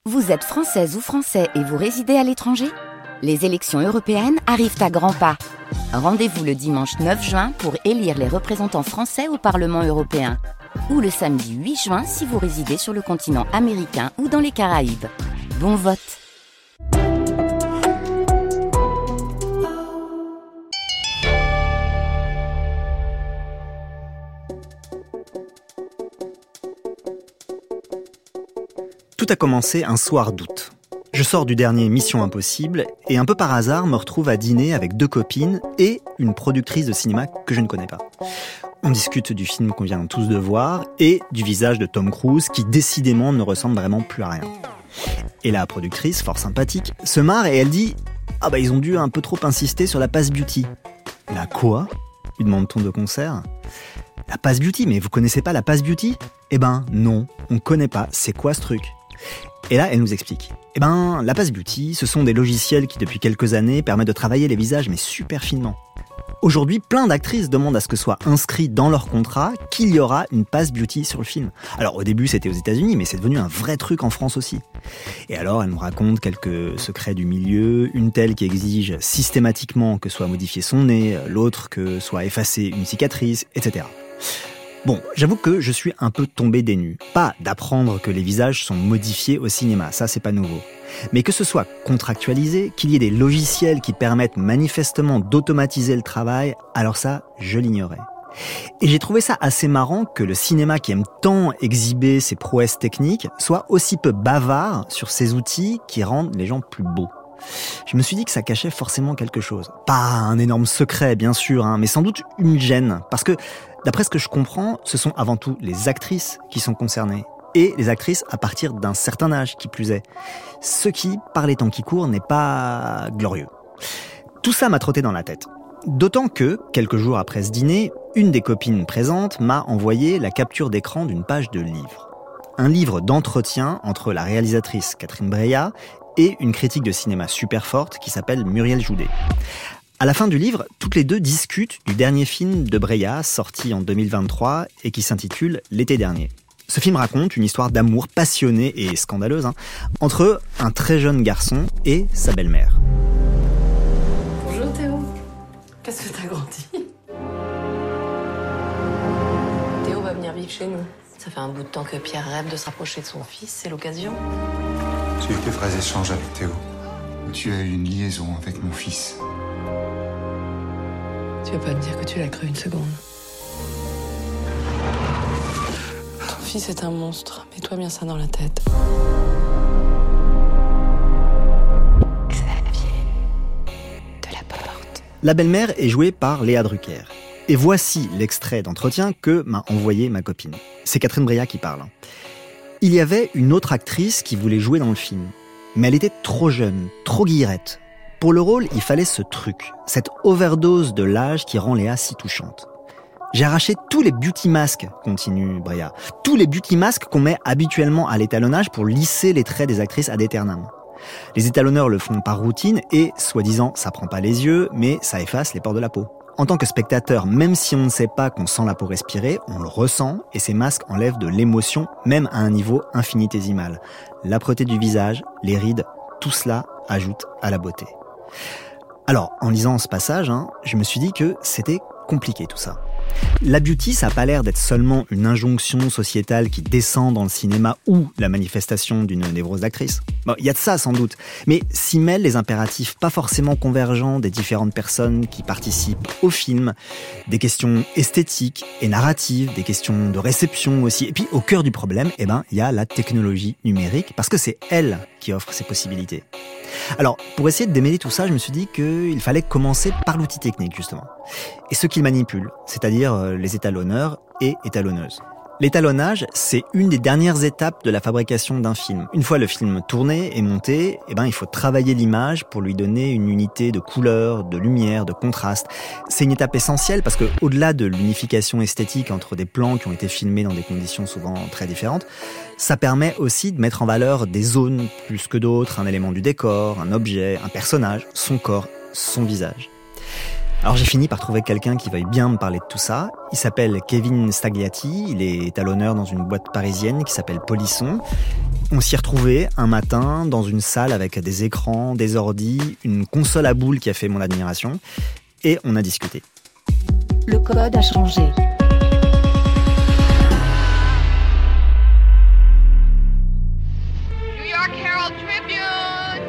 Vous êtes française ou français et vous résidez à l'étranger ? Les élections européennes arrivent à grands pas. Rendez-vous le dimanche 9 juin pour élire les représentants français au Parlement européen. Ou le samedi 8 juin si vous résidez sur le continent américain ou dans les Caraïbes. Bon vote! Tout a commencé un soir d'août. Je sors du dernier Mission Impossible et un peu par hasard me retrouve à dîner avec 2 copines et une productrice de cinéma que je ne connais pas. On discute du film qu'on vient tous de voir et du visage de Tom Cruise qui décidément ne ressemble vraiment plus à rien. Et la productrice, fort sympathique, se marre et elle dit « Ah bah ils ont dû un peu trop insister sur la passe beauty ». « La quoi ?» lui demande-t-on de concert. « La passe beauty, mais vous connaissez pas la passe beauty ?» « Eh ben non, on connaît pas, c'est quoi ce truc ?» Et là, elle nous explique. La Pass Beauty, ce sont des logiciels qui, depuis quelques années, permettent de travailler les visages, mais super finement. Aujourd'hui, plein d'actrices demandent à ce que soit inscrit dans leur contrat qu'il y aura une Pass Beauty sur le film. Alors, au début, c'était aux États-Unis, mais c'est devenu un vrai truc en France aussi. Et alors, elle nous raconte quelques secrets du milieu, une telle qui exige systématiquement que soit modifié son nez, l'autre que soit effacée une cicatrice, etc. Bon, j'avoue que je suis un peu tombé des nues. Pas d'apprendre que les visages sont modifiés au cinéma, ça c'est pas nouveau. Mais que ce soit contractualisé, qu'il y ait des logiciels qui permettent manifestement d'automatiser le travail, alors ça, je l'ignorais. Et j'ai trouvé ça assez marrant que le cinéma qui aime tant exhiber ses prouesses techniques soit aussi peu bavard sur ces outils qui rendent les gens plus beaux. Je me suis dit que ça cachait forcément quelque chose. Pas un énorme secret, bien sûr, mais sans doute une gêne. Parce que, d'après ce que je comprends, ce sont avant tout les actrices qui sont concernées. Et les actrices à partir d'un certain âge, qui plus est. Ce qui, par les temps qui courent, n'est pas glorieux. Tout ça m'a trotté dans la tête. D'autant que, quelques jours après ce dîner, une des copines présentes m'a envoyé la capture d'écran d'une page de livre. Un livre d'entretien entre la réalisatrice Catherine Breillat et une critique de cinéma super forte qui s'appelle Muriel Joudet. À la fin du livre, toutes les deux discutent du dernier film de Breillat, sorti en 2023 et qui s'intitule L'été dernier. Ce film raconte une histoire d'amour passionnée et scandaleuse entre un très jeune garçon et sa belle-mère. Bonjour Théo. Qu'est-ce que t'as grandi? Théo va venir vivre chez nous. Ça fait un bout de temps que Pierre rêve de se rapprocher de son fils, c'est l'occasion. J'ai eu de vrais échanges avec Théo. Tu as eu une liaison avec mon fils. Tu veux pas me dire que tu l'as cru une seconde? Ton fils est un monstre. Mets-toi bien ça dans la tête. Xavier Delaporte. La belle-mère est jouée par Léa Drucker. Et voici l'extrait d'entretien que m'a envoyé ma copine. C'est Catherine Breillat qui parle. Il y avait une autre actrice qui voulait jouer dans le film. Mais elle était trop jeune, trop guillerette. Pour le rôle, il fallait ce truc, cette overdose de l'âge qui rend Léa si touchante. J'ai arraché tous les beauty masks, continue Breillat. Tous les beauty masks qu'on met habituellement à l'étalonnage pour lisser les traits des actrices ad aeternam. Les étalonneurs le font par routine et, soi-disant, ça prend pas les yeux, mais ça efface les pores de la peau. En tant que spectateur, même si on ne sait pas qu'on sent la peau respirer, on le ressent et ces masques enlèvent de l'émotion, même à un niveau infinitésimal. L'âpreté du visage, les rides, tout cela ajoute à la beauté. Alors, en lisant ce passage, je me suis dit que c'était compliqué tout ça. La beauty, ça n'a pas l'air d'être seulement une injonction sociétale qui descend dans le cinéma ou la manifestation d'une névrose d'actrice. Bon, il y a de ça sans doute, mais s'y mêlent les impératifs pas forcément convergents des différentes personnes qui participent au film, des questions esthétiques et narratives, des questions de réception aussi. Et puis au cœur du problème, il y a la technologie numérique, parce que c'est elle qui offre ces possibilités. Alors, pour essayer de démêler tout ça, je me suis dit qu'il fallait commencer par l'outil technique, justement. Et ce qu'il manipule, c'est-à-dire les étalonneurs et étalonneuses. L'étalonnage, c'est une des dernières étapes de la fabrication d'un film. Une fois le film tourné et monté, il faut travailler l'image pour lui donner une unité de couleur, de lumière, de contraste. C'est une étape essentielle parce que, au-delà de l'unification esthétique entre des plans qui ont été filmés dans des conditions souvent très différentes, ça permet aussi de mettre en valeur des zones plus que d'autres, un élément du décor, un objet, un personnage, son corps, son visage. Alors j'ai fini par trouver quelqu'un qui veuille bien me parler de tout ça. Il s'appelle Kevin Stagliati, il est étalonneur dans une boîte parisienne qui s'appelle Polisson. On s'y retrouvait un matin dans une salle avec des écrans, des ordis, une console à boules qui a fait mon admiration, et on a discuté. Le code a changé. New York Herald Tribune!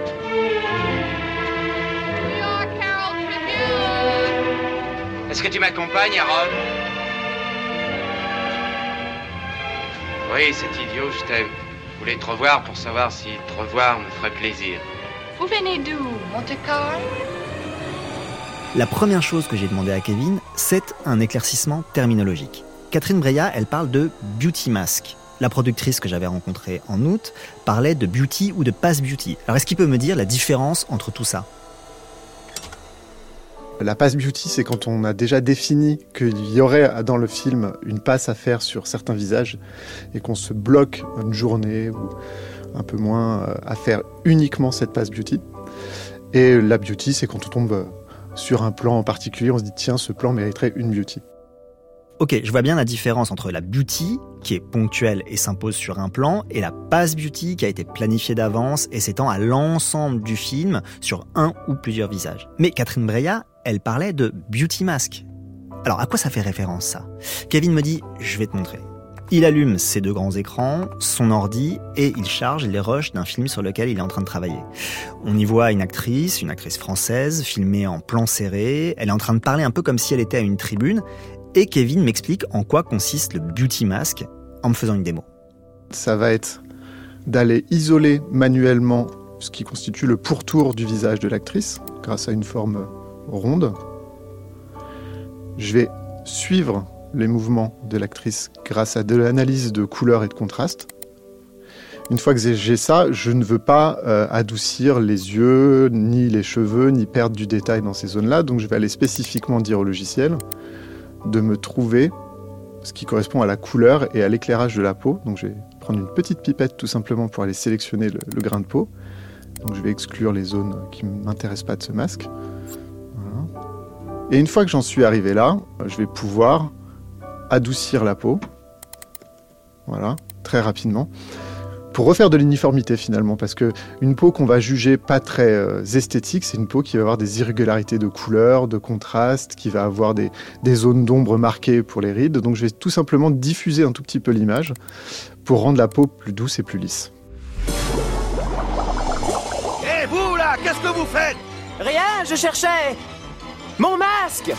New York Herald Tribune! Est-ce que tu m'accompagnes, Harold? Oui, c'est idiot, je t'aime. Je voulais te revoir pour savoir si te revoir me ferait plaisir. Vous venez d'où, Monte-Carlo? La première chose que j'ai demandé à Kevin, c'est un éclaircissement terminologique. Catherine Breillat, elle parle de beauty mask. La productrice que j'avais rencontrée en août parlait de beauty ou de pass beauty. Alors est-ce qu'il peut me dire la différence entre tout ça ? La pass beauty, c'est quand on a déjà défini qu'il y aurait dans le film une passe à faire sur certains visages et qu'on se bloque une journée ou un peu moins à faire uniquement cette pass beauty. Et la beauty, c'est quand on tombe sur un plan en particulier, on se dit tiens, ce plan mériterait une beauty. Ok, je vois bien la différence entre la beauty, qui est ponctuelle et s'impose sur un plan, et la pass beauty, qui a été planifiée d'avance et s'étend à l'ensemble du film sur un ou plusieurs visages. Mais Catherine Breillat, elle parlait de beauty mask. Alors à quoi ça fait référence ça ? Kevin me dit, je vais te montrer. Il allume ses deux grands écrans, son ordi, et il charge les rushs d'un film sur lequel il est en train de travailler. On y voit une actrice française, filmée en plan serré. Elle est en train de parler un peu comme si elle était à une tribune. Et Kevin m'explique en quoi consiste le beauty mask en me faisant une démo. Ça va être d'aller isoler manuellement ce qui constitue le pourtour du visage de l'actrice, grâce à une forme ronde. Je vais suivre les mouvements de l'actrice grâce à de l'analyse de couleurs et de contraste. Une fois que j'ai ça, je ne veux pas adoucir les yeux, ni les cheveux, ni perdre du détail dans ces zones-là. Donc je vais aller spécifiquement dire au logiciel de me trouver ce qui correspond à la couleur et à l'éclairage de la peau. Donc je vais prendre une petite pipette tout simplement pour aller sélectionner le grain de peau. Donc je vais exclure les zones qui ne m'intéressent pas de ce masque. Voilà. Et une fois que j'en suis arrivé là, je vais pouvoir adoucir la peau. Voilà, très rapidement. Pour refaire de l'uniformité finalement, parce qu'une peau qu'on va juger pas très esthétique, c'est une peau qui va avoir des irrégularités de couleur, de contraste, qui va avoir des zones d'ombre marquées pour les rides. Donc je vais tout simplement diffuser un tout petit peu l'image pour rendre la peau plus douce et plus lisse. Hé, vous là, qu'est-ce que vous faites ? Rien, je cherchais mon masque.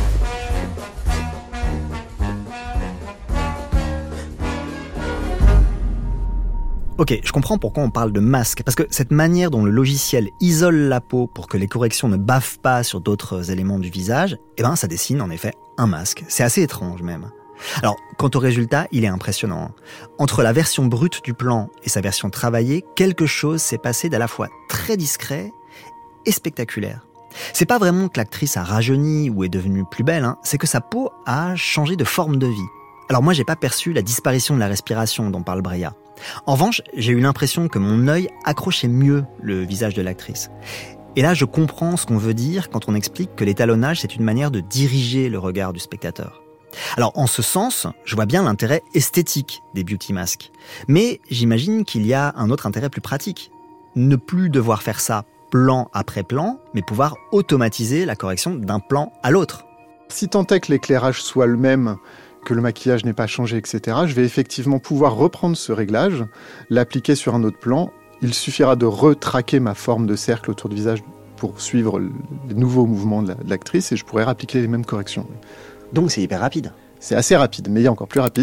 Ok, je comprends pourquoi on parle de masque, parce que cette manière dont le logiciel isole la peau pour que les corrections ne bavent pas sur d'autres éléments du visage, ça dessine en effet un masque. C'est assez étrange même. Alors, quant au résultat, il est impressionnant. Entre la version brute du plan et sa version travaillée, quelque chose s'est passé d'à la fois très discret et spectaculaire. C'est pas vraiment que l'actrice a rajeuni ou est devenue plus belle, c'est que sa peau a changé de forme de vie. Alors moi, j'ai pas perçu la disparition de la respiration dont parle Breillat. En revanche, j'ai eu l'impression que mon œil accrochait mieux le visage de l'actrice. Et là, je comprends ce qu'on veut dire quand on explique que l'étalonnage, c'est une manière de diriger le regard du spectateur. Alors, en ce sens, je vois bien l'intérêt esthétique des beauty masks. Mais j'imagine qu'il y a un autre intérêt plus pratique. Ne plus devoir faire ça plan après plan, mais pouvoir automatiser la correction d'un plan à l'autre. Si tant est que l'éclairage soit le même, que le maquillage n'ait pas changé, etc., je vais effectivement pouvoir reprendre ce réglage, l'appliquer sur un autre plan. Il suffira de retraquer ma forme de cercle autour du visage pour suivre les nouveaux mouvements de l'actrice et je pourrais appliquer les mêmes corrections. Donc c'est hyper rapide. C'est assez rapide, mais il y a encore plus rapide.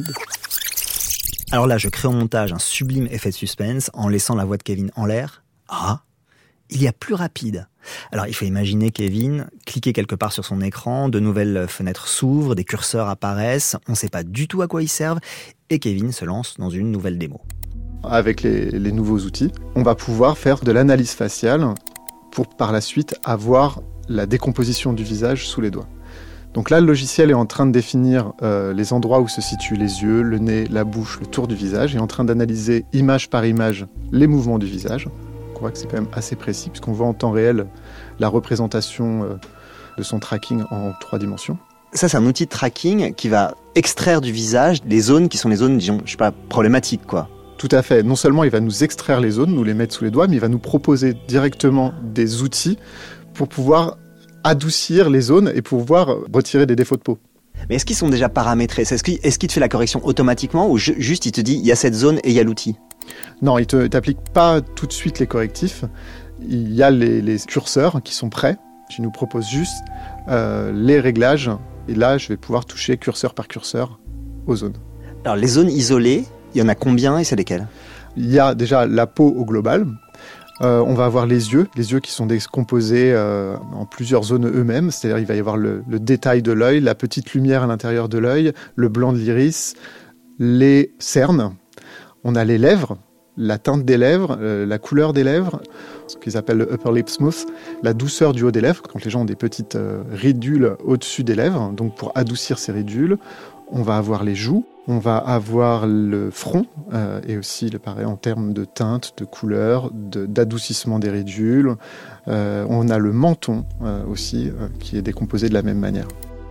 Alors là, je crée au montage un sublime effet de suspense en laissant la voix de Kevin en l'air. Ah, il y a plus rapide. Alors il faut imaginer Kevin cliquer quelque part sur son écran, de nouvelles fenêtres s'ouvrent, des curseurs apparaissent, on ne sait pas du tout à quoi ils servent, et Kevin se lance dans une nouvelle démo. Avec les nouveaux outils, on va pouvoir faire de l'analyse faciale pour par la suite avoir la décomposition du visage sous les doigts. Donc là, le logiciel est en train de définir les endroits où se situent les yeux, le nez, la bouche, le tour du visage, et est en train d'analyser image par image les mouvements du visage. On voit que c'est quand même assez précis, puisqu'on voit en temps réel la représentation de son tracking en 3 dimensions. Ça, c'est un outil de tracking qui va extraire du visage des zones qui sont les zones, disons, problématiques, quoi. Tout à fait. Non seulement il va nous extraire les zones, nous les mettre sous les doigts, mais il va nous proposer directement des outils pour pouvoir adoucir les zones et pouvoir retirer des défauts de peau. Mais est-ce qu'ils sont déjà paramétrés ? Est-ce qu'il te fait la correction automatiquement ou juste il te dit il y a cette zone et il y a l'outil ? Non, il ne t'applique pas tout de suite les correctifs. Il y a les curseurs qui sont prêts. Tu nous proposes juste les réglages. Et là, je vais pouvoir toucher curseur par curseur aux zones. Alors, les zones isolées, il y en a combien et c'est lesquelles ? Il y a déjà la peau au global. On va avoir les yeux qui sont décomposés en plusieurs zones eux-mêmes. C'est-à-dire il va y avoir le détail de l'œil, la petite lumière à l'intérieur de l'œil, le blanc de l'iris, les cernes. On a les lèvres, la teinte des lèvres, la couleur des lèvres, ce qu'ils appellent le upper lip smooth, la douceur du haut des lèvres, quand les gens ont des petites ridules au-dessus des lèvres, donc pour adoucir ces ridules. On va avoir les joues, on va avoir le front, et aussi, pareil, en termes de teinte, de couleur, d'adoucissement des ridules. On a le menton aussi, qui est décomposé de la même manière.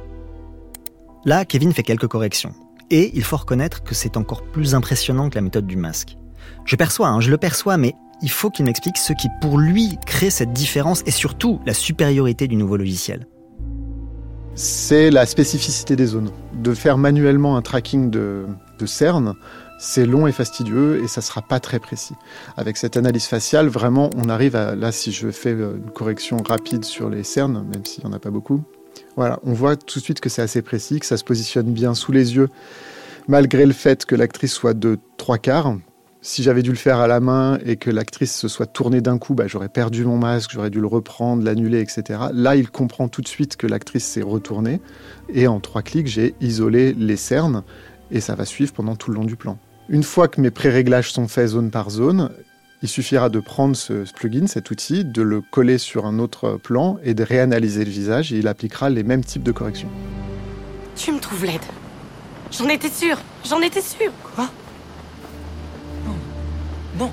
Là, Kevin fait quelques corrections. Et il faut reconnaître que c'est encore plus impressionnant que la méthode du masque. Je le perçois, mais il faut qu'il m'explique ce qui, pour lui, crée cette différence et surtout la supériorité du nouveau logiciel. C'est la spécificité des zones. De faire manuellement un tracking de cernes, c'est long et fastidieux et ça ne sera pas très précis. Avec cette analyse faciale, vraiment, on arrive à... Là, si je fais une correction rapide sur les cernes, même s'il n'y en a pas beaucoup, voilà, on voit tout de suite que c'est assez précis, que ça se positionne bien sous les yeux, malgré le fait que l'actrice soit de 3/4. Si j'avais dû le faire à la main et que l'actrice se soit tournée d'un coup, j'aurais perdu mon masque, j'aurais dû le reprendre, l'annuler, etc. Là, il comprend tout de suite que l'actrice s'est retournée. Et en 3 clics, j'ai isolé les cernes et ça va suivre pendant tout le long du plan. Une fois que mes pré-réglages sont faits zone par zone, il suffira de prendre ce plugin, cet outil, de le coller sur un autre plan et de réanalyser le visage et il appliquera les mêmes types de corrections. Tu me trouves laide. J'en étais sûre. Quoi ? Non.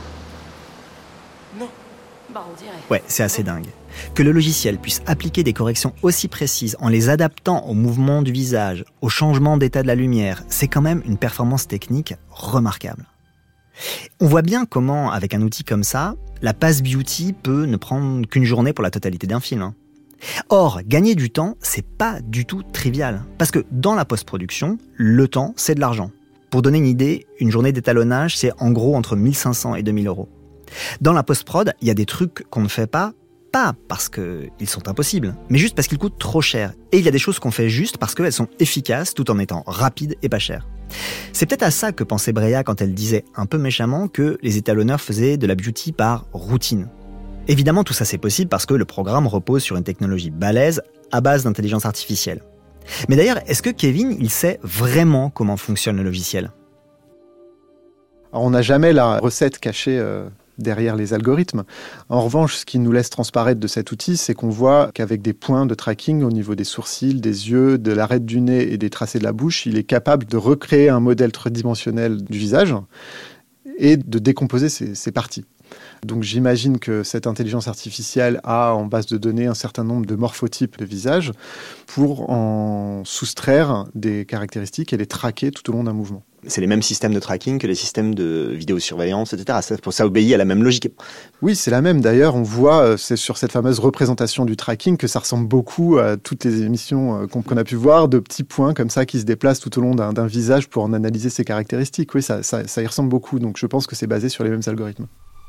Bah, on dirait. Ouais, c'est assez dingue. Que le logiciel puisse appliquer des corrections aussi précises en les adaptant au mouvement du visage, au changement d'état de la lumière, c'est quand même une performance technique remarquable. On voit bien comment, avec un outil comme ça, la passe beauty peut ne prendre qu'une journée pour la totalité d'un film. Or, gagner du temps, c'est pas du tout trivial. Parce que dans la post-production, le temps, c'est de l'argent. Pour donner une idée, une journée d'étalonnage, c'est en gros entre 1500 et 2000 euros. Dans la post-prod, il y a des trucs qu'on ne fait pas parce qu'ils sont impossibles, mais juste parce qu'ils coûtent trop cher. Et il y a des choses qu'on fait juste parce qu'elles sont efficaces tout en étant rapides et pas chères. C'est peut-être à ça que pensait Breya quand elle disait un peu méchamment que les étalonneurs faisaient de la beauty par routine. Évidemment, tout ça c'est possible parce que le programme repose sur une technologie balèze à base d'intelligence artificielle. Mais d'ailleurs, est-ce que Kevin, il sait vraiment comment fonctionne le logiciel ? Alors, on n'a jamais la recette cachée derrière les algorithmes. En revanche, ce qui nous laisse transparaître de cet outil, c'est qu'on voit qu'avec des points de tracking au niveau des sourcils, des yeux, de l'arête du nez et des tracés de la bouche, il est capable de recréer un modèle tridimensionnel du visage et de décomposer ces parties. Donc j'imagine que cette intelligence artificielle a en base de données un certain nombre de morphotypes de visage pour en soustraire des caractéristiques et les traquer tout au long d'un mouvement. C'est les mêmes systèmes de tracking que les systèmes de vidéosurveillance, etc. Ça obéit à la même logique. Oui, c'est la même. D'ailleurs, on voit, c'est sur cette fameuse représentation du tracking que ça ressemble beaucoup à toutes les émissions qu'on a pu voir, de petits points comme ça qui se déplacent tout au long d'un visage pour en analyser ses caractéristiques. Oui, ça y ressemble beaucoup. Donc je pense que c'est basé sur les mêmes algorithmes.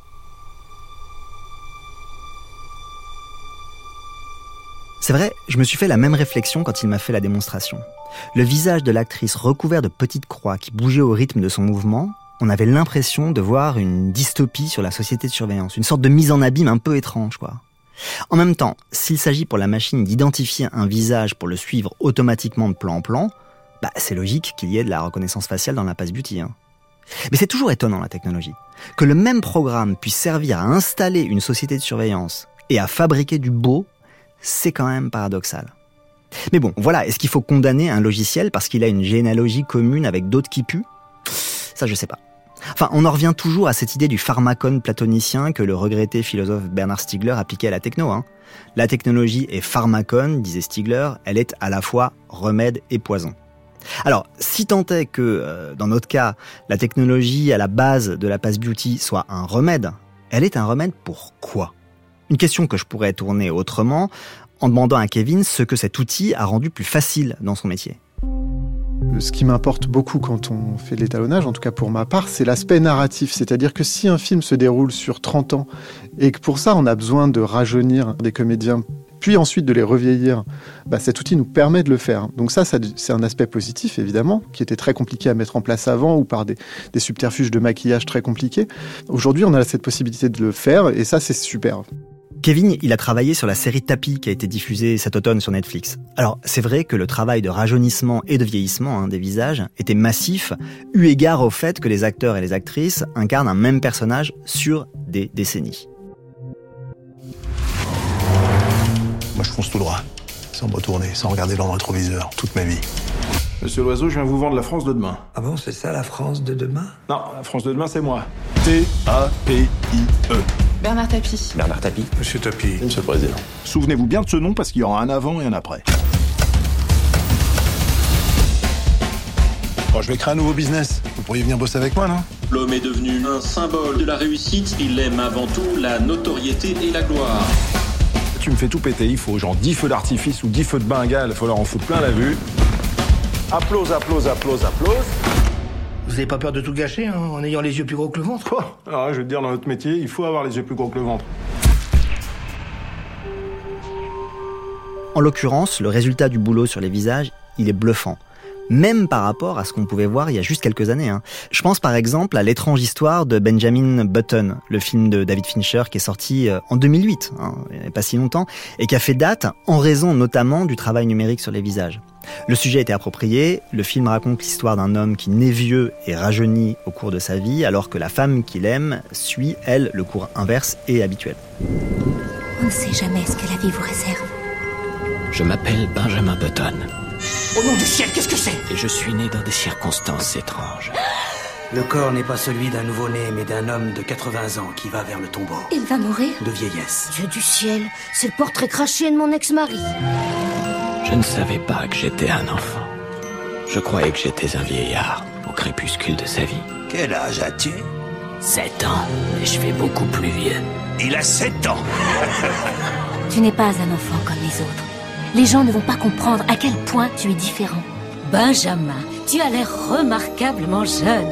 C'est vrai, je me suis fait la même réflexion quand il m'a fait la démonstration. Le visage de l'actrice recouvert de petites croix qui bougeaient au rythme de son mouvement, on avait l'impression de voir une dystopie sur la société de surveillance, une sorte de mise en abîme un peu étrange, quoi. En même temps, s'il s'agit pour la machine d'identifier un visage pour le suivre automatiquement de plan en plan, c'est logique qu'il y ait de la reconnaissance faciale dans la passe beauty. Mais c'est toujours étonnant, la technologie. Que le même programme puisse servir à installer une société de surveillance et à fabriquer du beau, c'est quand même paradoxal. Mais bon, voilà, est-ce qu'il faut condamner un logiciel parce qu'il a une généalogie commune avec d'autres qui puent ? Ça, je sais pas. Enfin, on en revient toujours à cette idée du pharmacone platonicien que le regretté philosophe Bernard Stiegler appliquait à la techno. La technologie est pharmacone, disait Stiegler, elle est à la fois remède et poison. Alors, si tant est que, dans notre cas, la technologie à la base de la Pass Beauty soit un remède, elle est un remède pour quoi ? Une question que je pourrais tourner autrement en demandant à Kevin ce que cet outil a rendu plus facile dans son métier. Ce qui m'importe beaucoup quand on fait de l'étalonnage, en tout cas pour ma part, c'est l'aspect narratif. C'est-à-dire que si un film se déroule sur 30 ans et que pour ça on a besoin de rajeunir des comédiens, puis ensuite de les revieillir, cet outil nous permet de le faire. Donc ça, c'est un aspect positif, évidemment, qui était très compliqué à mettre en place avant ou par des subterfuges de maquillage très compliqués. Aujourd'hui, on a cette possibilité de le faire et ça, c'est super. Kevin, il a travaillé sur la série Tapis qui a été diffusée cet automne sur Netflix. Alors, c'est vrai que le travail de rajeunissement et de vieillissement des visages était massif, eu égard au fait que les acteurs et les actrices incarnent un même personnage sur des décennies. Moi, je fonce tout droit, sans me retourner, sans regarder dans le rétroviseur, toute ma vie. Monsieur Loiseau, je viens vous vendre la France de demain. Ah bon, c'est ça la France de demain ? Non, la France de demain, c'est moi. T-A-P-I-E. Bernard Tapie. Bernard Tapie. Monsieur Tapie. Monsieur le Président. Souvenez-vous bien de ce nom parce qu'il y aura un avant et un après. Bon, je vais créer un nouveau business. Vous pourriez venir bosser avec moi, non ? L'homme est devenu un symbole de la réussite. Il aime avant tout la notoriété et la gloire. Tu me fais tout péter. Il faut genre 10 feux d'artifice ou 10 feux de Bengale. Il faut leur en foutre plein la vue. Applause, applause, applause, applause. Vous avez pas peur de tout gâcher en ayant les yeux plus gros que le ventre ? Quoi ? Alors, je veux te dire, dans notre métier, il faut avoir les yeux plus gros que le ventre. En l'occurrence, le résultat du boulot sur les visages, il est bluffant. Même par rapport à ce qu'on pouvait voir il y a juste quelques années. Je pense par exemple à L'étrange histoire de Benjamin Button, le film de David Fincher qui est sorti en 2008, il n'y a pas si longtemps, et qui a fait date en raison notamment du travail numérique sur les visages. Le sujet était approprié, le film raconte l'histoire d'un homme qui naît vieux et rajeunit au cours de sa vie, alors que la femme qu'il aime suit, elle, le cours inverse et habituel. On ne sait jamais ce que la vie vous réserve. Je m'appelle Benjamin Button. Au nom du ciel, qu'est-ce que c'est ? Et je suis né dans des circonstances étranges. Le corps n'est pas celui d'un nouveau-né, mais d'un homme de 80 ans qui va vers le tombeau. Il va mourir ? De vieillesse. Dieu du ciel, c'est le portrait craché de mon ex-mari. Je ne savais pas que j'étais un enfant. Je croyais que j'étais un vieillard, au crépuscule de sa vie. Quel âge as-tu ? 7 ans, et je fais beaucoup plus vieux. Il a 7 ans. Tu n'es pas un enfant comme les autres. Les gens ne vont pas comprendre à quel point tu es différent. Benjamin, tu as l'air remarquablement jeune.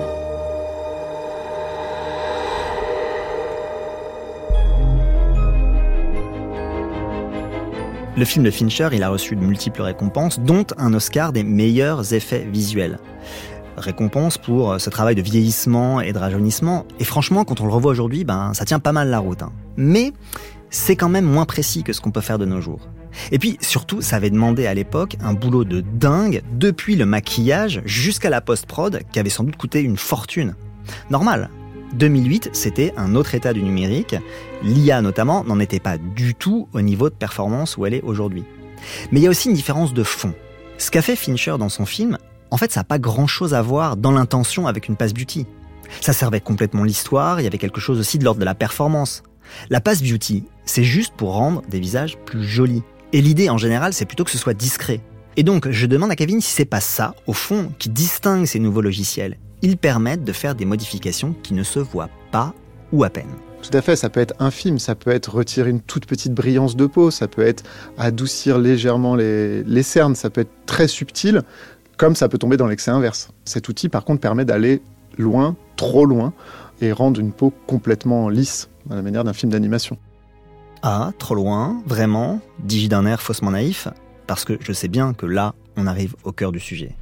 Le film de Fincher, il a reçu de multiples récompenses, dont un Oscar des meilleurs effets visuels. Récompense pour ce travail de vieillissement et de rajeunissement. Et franchement, quand on le revoit aujourd'hui, ça tient pas mal la route. Mais c'est quand même moins précis que ce qu'on peut faire de nos jours. Et puis, surtout, ça avait demandé à l'époque un boulot de dingue, depuis le maquillage jusqu'à la post-prod, qui avait sans doute coûté une fortune. Normal. 2008, c'était un autre état du numérique. L'IA, notamment, n'en était pas du tout au niveau de performance où elle est aujourd'hui. Mais il y a aussi une différence de fond. Ce qu'a fait Fincher dans son film, en fait, ça n'a pas grand-chose à voir dans l'intention avec une Pass Beauty. Ça servait complètement l'histoire, il y avait quelque chose aussi de l'ordre de la performance. La Pass Beauty, c'est juste pour rendre des visages plus jolis. Et l'idée, en général, c'est plutôt que ce soit discret. Et donc, je demande à Kevin si c'est pas ça, au fond, qui distingue ces nouveaux logiciels. Ils permettent de faire des modifications qui ne se voient pas ou à peine. Tout à fait, ça peut être infime, ça peut être retirer une toute petite brillance de peau, ça peut être adoucir légèrement les cernes, ça peut être très subtil, comme ça peut tomber dans l'excès inverse. Cet outil, par contre, permet d'aller loin, trop loin, et rendre une peau complètement lisse, à la manière d'un film d'animation. Ah, trop loin, vraiment, dis-je d'un air faussement naïf, parce que je sais bien que là, on arrive au cœur du sujet.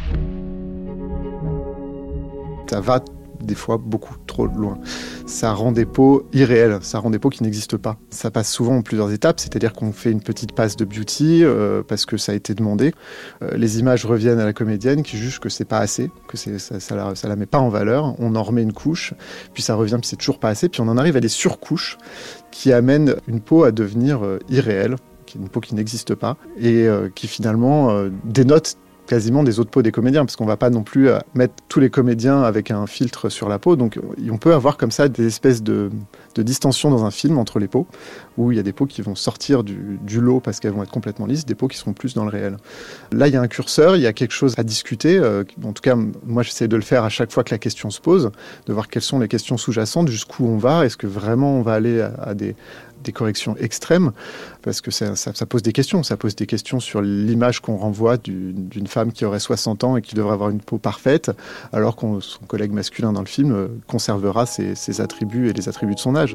Ça va des fois beaucoup trop loin. Ça rend des peaux irréelles, ça rend des peaux qui n'existent pas. Ça passe souvent en plusieurs étapes, c'est-à-dire qu'on fait une petite passe de beauty parce que ça a été demandé. Les images reviennent à la comédienne qui juge que c'est pas assez, que ça la met pas en valeur. On en remet une couche, puis ça revient, puis c'est toujours pas assez, puis on en arrive à des surcouches qui amènent une peau à devenir irréelle, qui est une peau qui n'existe pas et qui finalement dénote quasiment des autres peaux des comédiens, parce qu'on ne va pas non plus mettre tous les comédiens avec un filtre sur la peau. Donc on peut avoir comme ça des espèces de distension dans un film entre les peaux, où il y a des peaux qui vont sortir du lot parce qu'elles vont être complètement lisses, des peaux qui seront plus dans le réel. Là, il y a un curseur, il y a quelque chose à discuter. En tout cas, moi, j'essaie de le faire à chaque fois que la question se pose, de voir quelles sont les questions sous-jacentes, jusqu'où on va, est-ce que vraiment on va aller à des corrections extrêmes, parce que ça pose des questions. Ça pose des questions sur l'image qu'on renvoie d'une femme qui aurait 60 ans et qui devrait avoir une peau parfaite, alors que son collègue masculin dans le film conservera ses attributs et les attributs de son âge.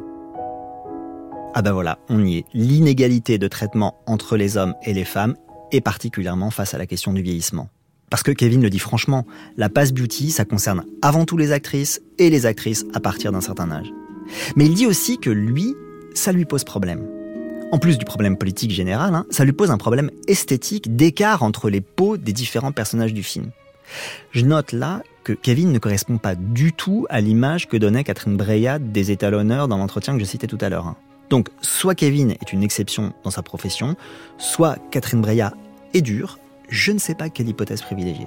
Ah ben voilà, on y est. L'inégalité de traitement entre les hommes et les femmes, et particulièrement face à la question du vieillissement. Parce que Kevin le dit franchement, la pass beauty, ça concerne avant tout les actrices, et les actrices à partir d'un certain âge. Mais il dit aussi que lui, ça lui pose problème. En plus du problème politique général, ça lui pose un problème esthétique d'écart entre les peaux des différents personnages du film. Je note là que Kevin ne correspond pas du tout à l'image que donnait Catherine Breillat des étalonneurs dans l'entretien que je citais tout à l'heure. Donc, soit Kevin est une exception dans sa profession, soit Catherine Breillat est dure, je ne sais pas quelle hypothèse privilégier.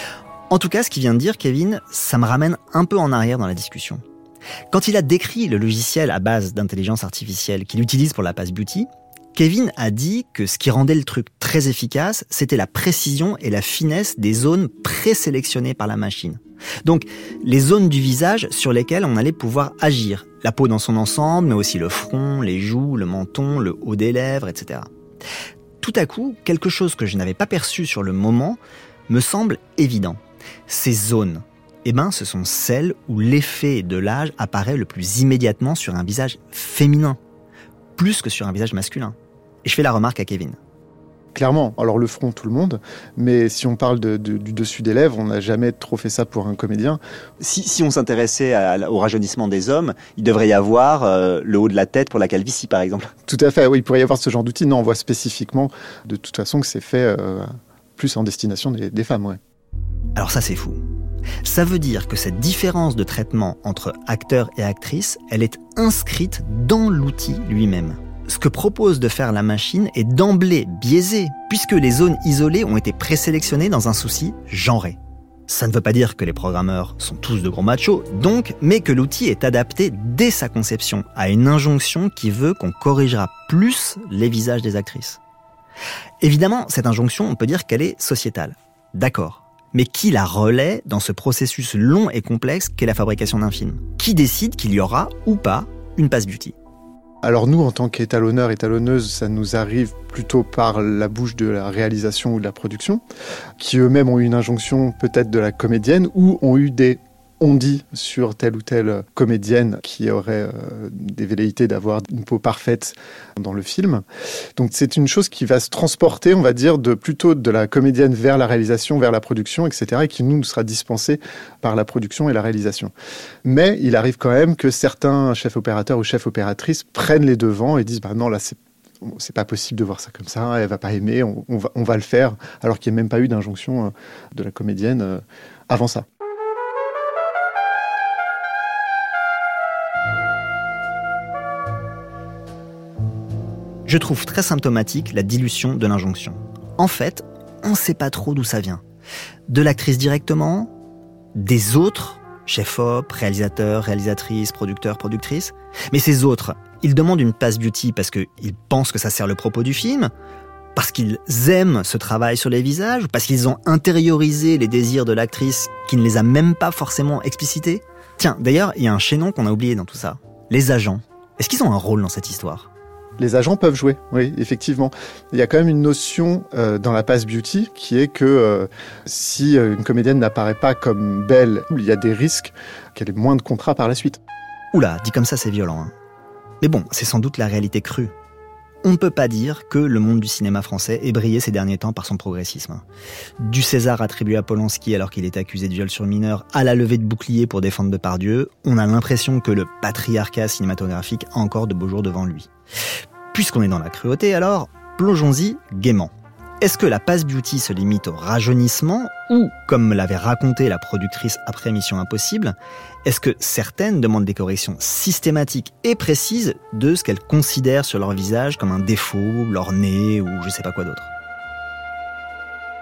En tout cas, ce qu'il vient de dire, Kevin, ça me ramène un peu en arrière dans la discussion. Quand il a décrit le logiciel à base d'intelligence artificielle qu'il utilise pour la pass beauty, Kevin a dit que ce qui rendait le truc très efficace, c'était la précision et la finesse des zones présélectionnées par la machine. Donc, les zones du visage sur lesquelles on allait pouvoir agir. La peau dans son ensemble, mais aussi le front, les joues, le menton, le haut des lèvres, etc. Tout à coup, quelque chose que je n'avais pas perçu sur le moment me semble évident. Ces zones, ce sont celles où l'effet de l'âge apparaît le plus immédiatement sur un visage féminin, plus que sur un visage masculin. Et je fais la remarque à Kevin. Clairement, alors le front, tout le monde, mais si on parle du dessus des lèvres, on n'a jamais trop fait ça pour un comédien. Si on s'intéressait au rajeunissement des hommes, il devrait y avoir le haut de la tête pour la calvitie, par exemple. Tout à fait, oui, il pourrait y avoir ce genre d'outil. Non, on voit spécifiquement, de toute façon, que c'est fait plus en destination des femmes, ouais. Alors ça, c'est fou. Ça veut dire que cette différence de traitement entre acteur et actrice, elle est inscrite dans l'outil lui-même. Ce que propose de faire la machine est d'emblée biaisé, puisque les zones isolées ont été présélectionnées dans un souci genré. Ça ne veut pas dire que les programmeurs sont tous de gros machos, donc, mais que l'outil est adapté dès sa conception à une injonction qui veut qu'on corrigera plus les visages des actrices. Évidemment, cette injonction, on peut dire qu'elle est sociétale. D'accord. Mais qui la relaie dans ce processus long et complexe qu'est la fabrication d'un film ? Qui décide qu'il y aura ou pas une pass beauty ? Alors nous, en tant qu'étalonneurs, étalonneuses, ça nous arrive plutôt par la bouche de la réalisation ou de la production, qui eux-mêmes ont eu une injonction peut-être de la comédienne, ou ont eu des on-dit sur telle ou telle comédienne qui aurait des velléités d'avoir une peau parfaite dans le film. Donc c'est une chose qui va se transporter, on va dire, plutôt de la comédienne vers la réalisation, vers la production, etc., et qui nous sera dispensée par la production et la réalisation. Mais il arrive quand même que certains chefs opérateurs ou chefs opératrices prennent les devants et disent « non, là, c'est pas possible de voir ça comme ça, elle va pas aimer, on va le faire », alors qu'il n'y a même pas eu d'injonction de la comédienne avant ça. Je trouve très symptomatique la dilution de l'injonction. En fait, on ne sait pas trop d'où ça vient. De l'actrice directement, des autres, chef-op, réalisateurs, réalisatrices, producteurs, productrices. Mais ces autres, ils demandent une pass beauty parce qu'ils pensent que ça sert le propos du film, parce qu'ils aiment ce travail sur les visages, parce qu'ils ont intériorisé les désirs de l'actrice qui ne les a même pas forcément explicités. Tiens, d'ailleurs, il y a un chaînon qu'on a oublié dans tout ça. Les agents. Est-ce qu'ils ont un rôle dans cette histoire ? Les agents peuvent jouer, oui, effectivement. Il y a quand même une notion dans la pass beauty qui est que si une comédienne n'apparaît pas comme belle, il y a des risques qu'elle ait moins de contrats par la suite. Oula, dit comme ça, c'est violent. Hein. Mais bon, c'est sans doute la réalité crue. On ne peut pas dire que le monde du cinéma français ait brillé ces derniers temps par son progressisme. Du César attribué à Polanski alors qu'il était accusé de viol sur mineur à la levée de bouclier pour défendre Depardieu, on a l'impression que le patriarcat cinématographique a encore de beaux jours devant lui. Puisqu'on est dans la cruauté, alors, plongeons-y gaiement. Est-ce que la pass beauty se limite au rajeunissement ou, comme me l'avait raconté la productrice après Mission Impossible, est-ce que certaines demandent des corrections systématiques et précises de ce qu'elles considèrent sur leur visage comme un défaut, leur nez ou je sais pas quoi d'autre ?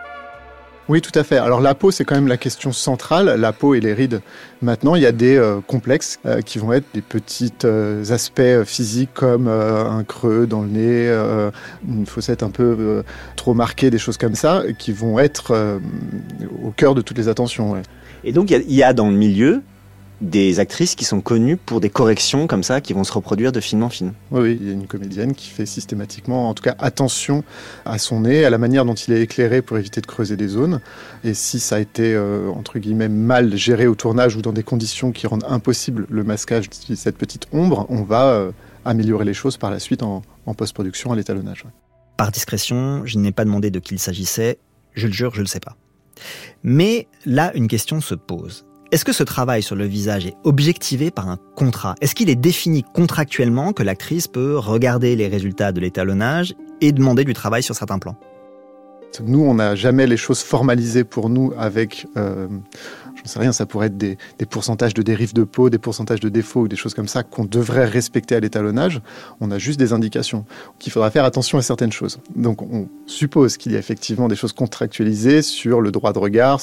Oui, tout à fait. Alors la peau, c'est quand même la question centrale, la peau et les rides. Maintenant, il y a des complexes qui vont être des petits aspects physiques comme un creux dans le nez, une fossette un peu trop marquée, des choses comme ça, qui vont être au cœur de toutes les attentions. Ouais. Et donc, il y a dans le milieu des actrices qui sont connues pour des corrections comme ça, qui vont se reproduire de film en film. Oui, il y a une comédienne qui fait systématiquement, en tout cas, attention à son nez, à la manière dont il est éclairé pour éviter de creuser des zones. Et si ça a été, entre guillemets, mal géré au tournage ou dans des conditions qui rendent impossible le masquage de cette petite ombre, on va améliorer les choses par la suite en post-production à l'étalonnage. Par discrétion, je n'ai pas demandé de qui il s'agissait. Je le jure, je ne le sais pas. Mais là, une question se pose. Est-ce que ce travail sur le visage est objectivé par un contrat ? Est-ce qu'il est défini contractuellement que l'actrice peut regarder les résultats de l'étalonnage et demander du travail sur certains plans ? Nous, on n'a jamais les choses formalisées pour nous avec, je ne sais rien, ça pourrait être des pourcentages de dérive de peau, des pourcentages de défauts ou des choses comme ça qu'on devrait respecter à l'étalonnage. On a juste des indications qu'il faudra faire attention à certaines choses. Donc on suppose qu'il y a effectivement des choses contractualisées sur le droit de regard,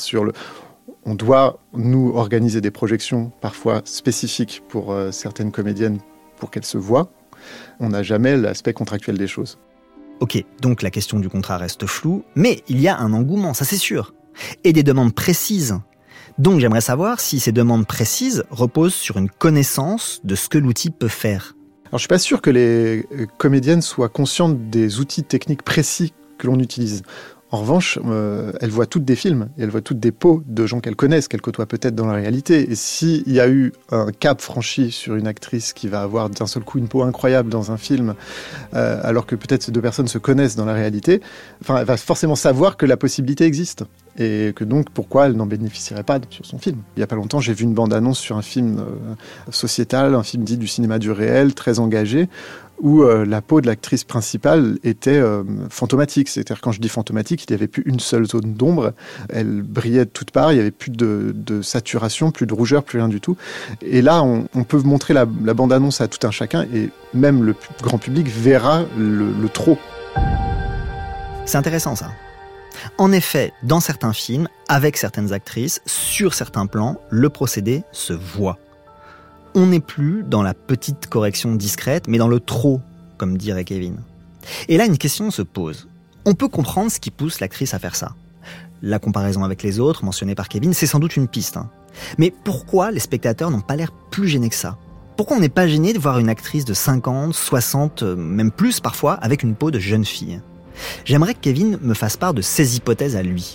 on doit, nous, organiser des projections parfois spécifiques pour certaines comédiennes pour qu'elles se voient. On n'a jamais l'aspect contractuel des choses. Ok, donc la question du contrat reste floue, mais il y a un engouement, ça c'est sûr. Et des demandes précises. Donc j'aimerais savoir si ces demandes précises reposent sur une connaissance de ce que l'outil peut faire. Alors je ne suis pas sûr que les comédiennes soient conscientes des outils techniques précis que l'on utilise. En revanche, elles voient toutes des films, et elles voient toutes des peaux de gens qu'elles connaissent, qu'elles côtoient peut-être dans la réalité. Et s'il y a eu un cap franchi sur une actrice qui va avoir d'un seul coup une peau incroyable dans un film, alors que peut-être ces deux personnes se connaissent dans la réalité, elle va forcément savoir que la possibilité existe. Et que donc, pourquoi elle n'en bénéficierait pas sur son film. Il n'y a pas longtemps, j'ai vu une bande-annonce sur un film sociétal, un film dit du cinéma du réel, très engagé, où la peau de l'actrice principale était fantomatique. C'est-à-dire, quand je dis fantomatique, il n'y avait plus une seule zone d'ombre. Elle brillait de toutes parts, il n'y avait plus de saturation, plus de rougeur, plus rien du tout. Et là, on peut montrer la bande-annonce à tout un chacun, et même le grand public verra le trop. C'est intéressant, ça. En effet, dans certains films, avec certaines actrices, sur certains plans, le procédé se voit. On n'est plus dans la petite correction discrète, mais dans le trop, comme dirait Kevin. Et là, une question se pose. On peut comprendre ce qui pousse l'actrice à faire ça. La comparaison avec les autres, mentionnée par Kevin, c'est sans doute une piste. Mais pourquoi les spectateurs n'ont pas l'air plus gênés que ça ? Pourquoi on n'est pas gêné de voir une actrice de 50, 60, même plus parfois, avec une peau de jeune fille ? J'aimerais que Kevin me fasse part de ses hypothèses à lui.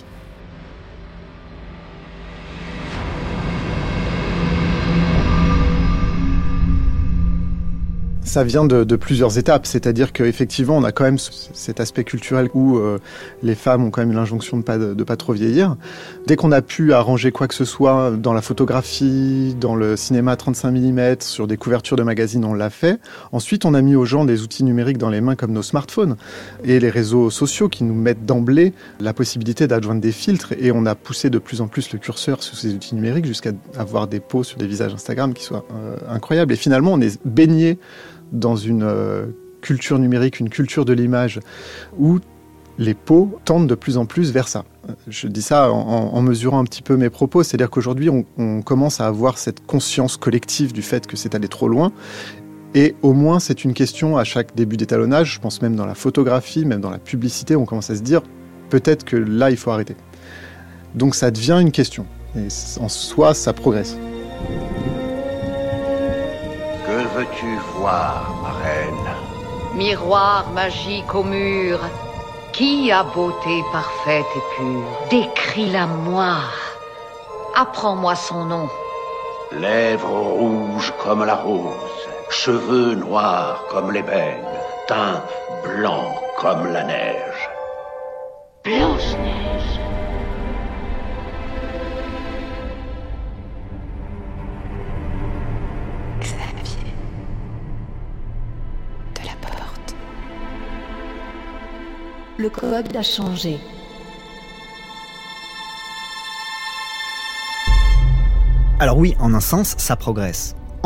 Ça vient de plusieurs étapes, c'est-à-dire qu'effectivement, on a quand même cet aspect culturel où les femmes ont quand même l'injonction de pas trop vieillir. Dès qu'on a pu arranger quoi que ce soit dans la photographie, dans le cinéma 35 mm, sur des couvertures de magazines, on l'a fait. Ensuite, on a mis aux gens des outils numériques dans les mains comme nos smartphones et les réseaux sociaux qui nous mettent d'emblée la possibilité d'adjoindre des filtres, et on a poussé de plus en plus le curseur sur ces outils numériques jusqu'à avoir des posts sur des visages Instagram qui soient incroyables. Et finalement, on est baigné dans une culture numérique, une culture de l'image, où les peaux tendent de plus en plus vers ça. Je dis ça en mesurant un petit peu mes propos, c'est-à-dire qu'aujourd'hui, on commence à avoir cette conscience collective du fait que c'est allé trop loin, et au moins c'est une question à chaque début d'étalonnage, je pense même dans la photographie, même dans la publicité, on commence à se dire, peut-être que là, il faut arrêter. Donc ça devient une question, et en soi, ça progresse. Que veux-tu voir, ma reine ? Miroir magique au mur, qui a beauté parfaite et pure ? Décris-la-moi. Apprends-moi son nom. Lèvres rouges comme la rose, cheveux noirs comme l'ébène, teint blanc comme la neige. Blanche-Neige. Le code a changé. Alors oui, en un sens, ça progresse.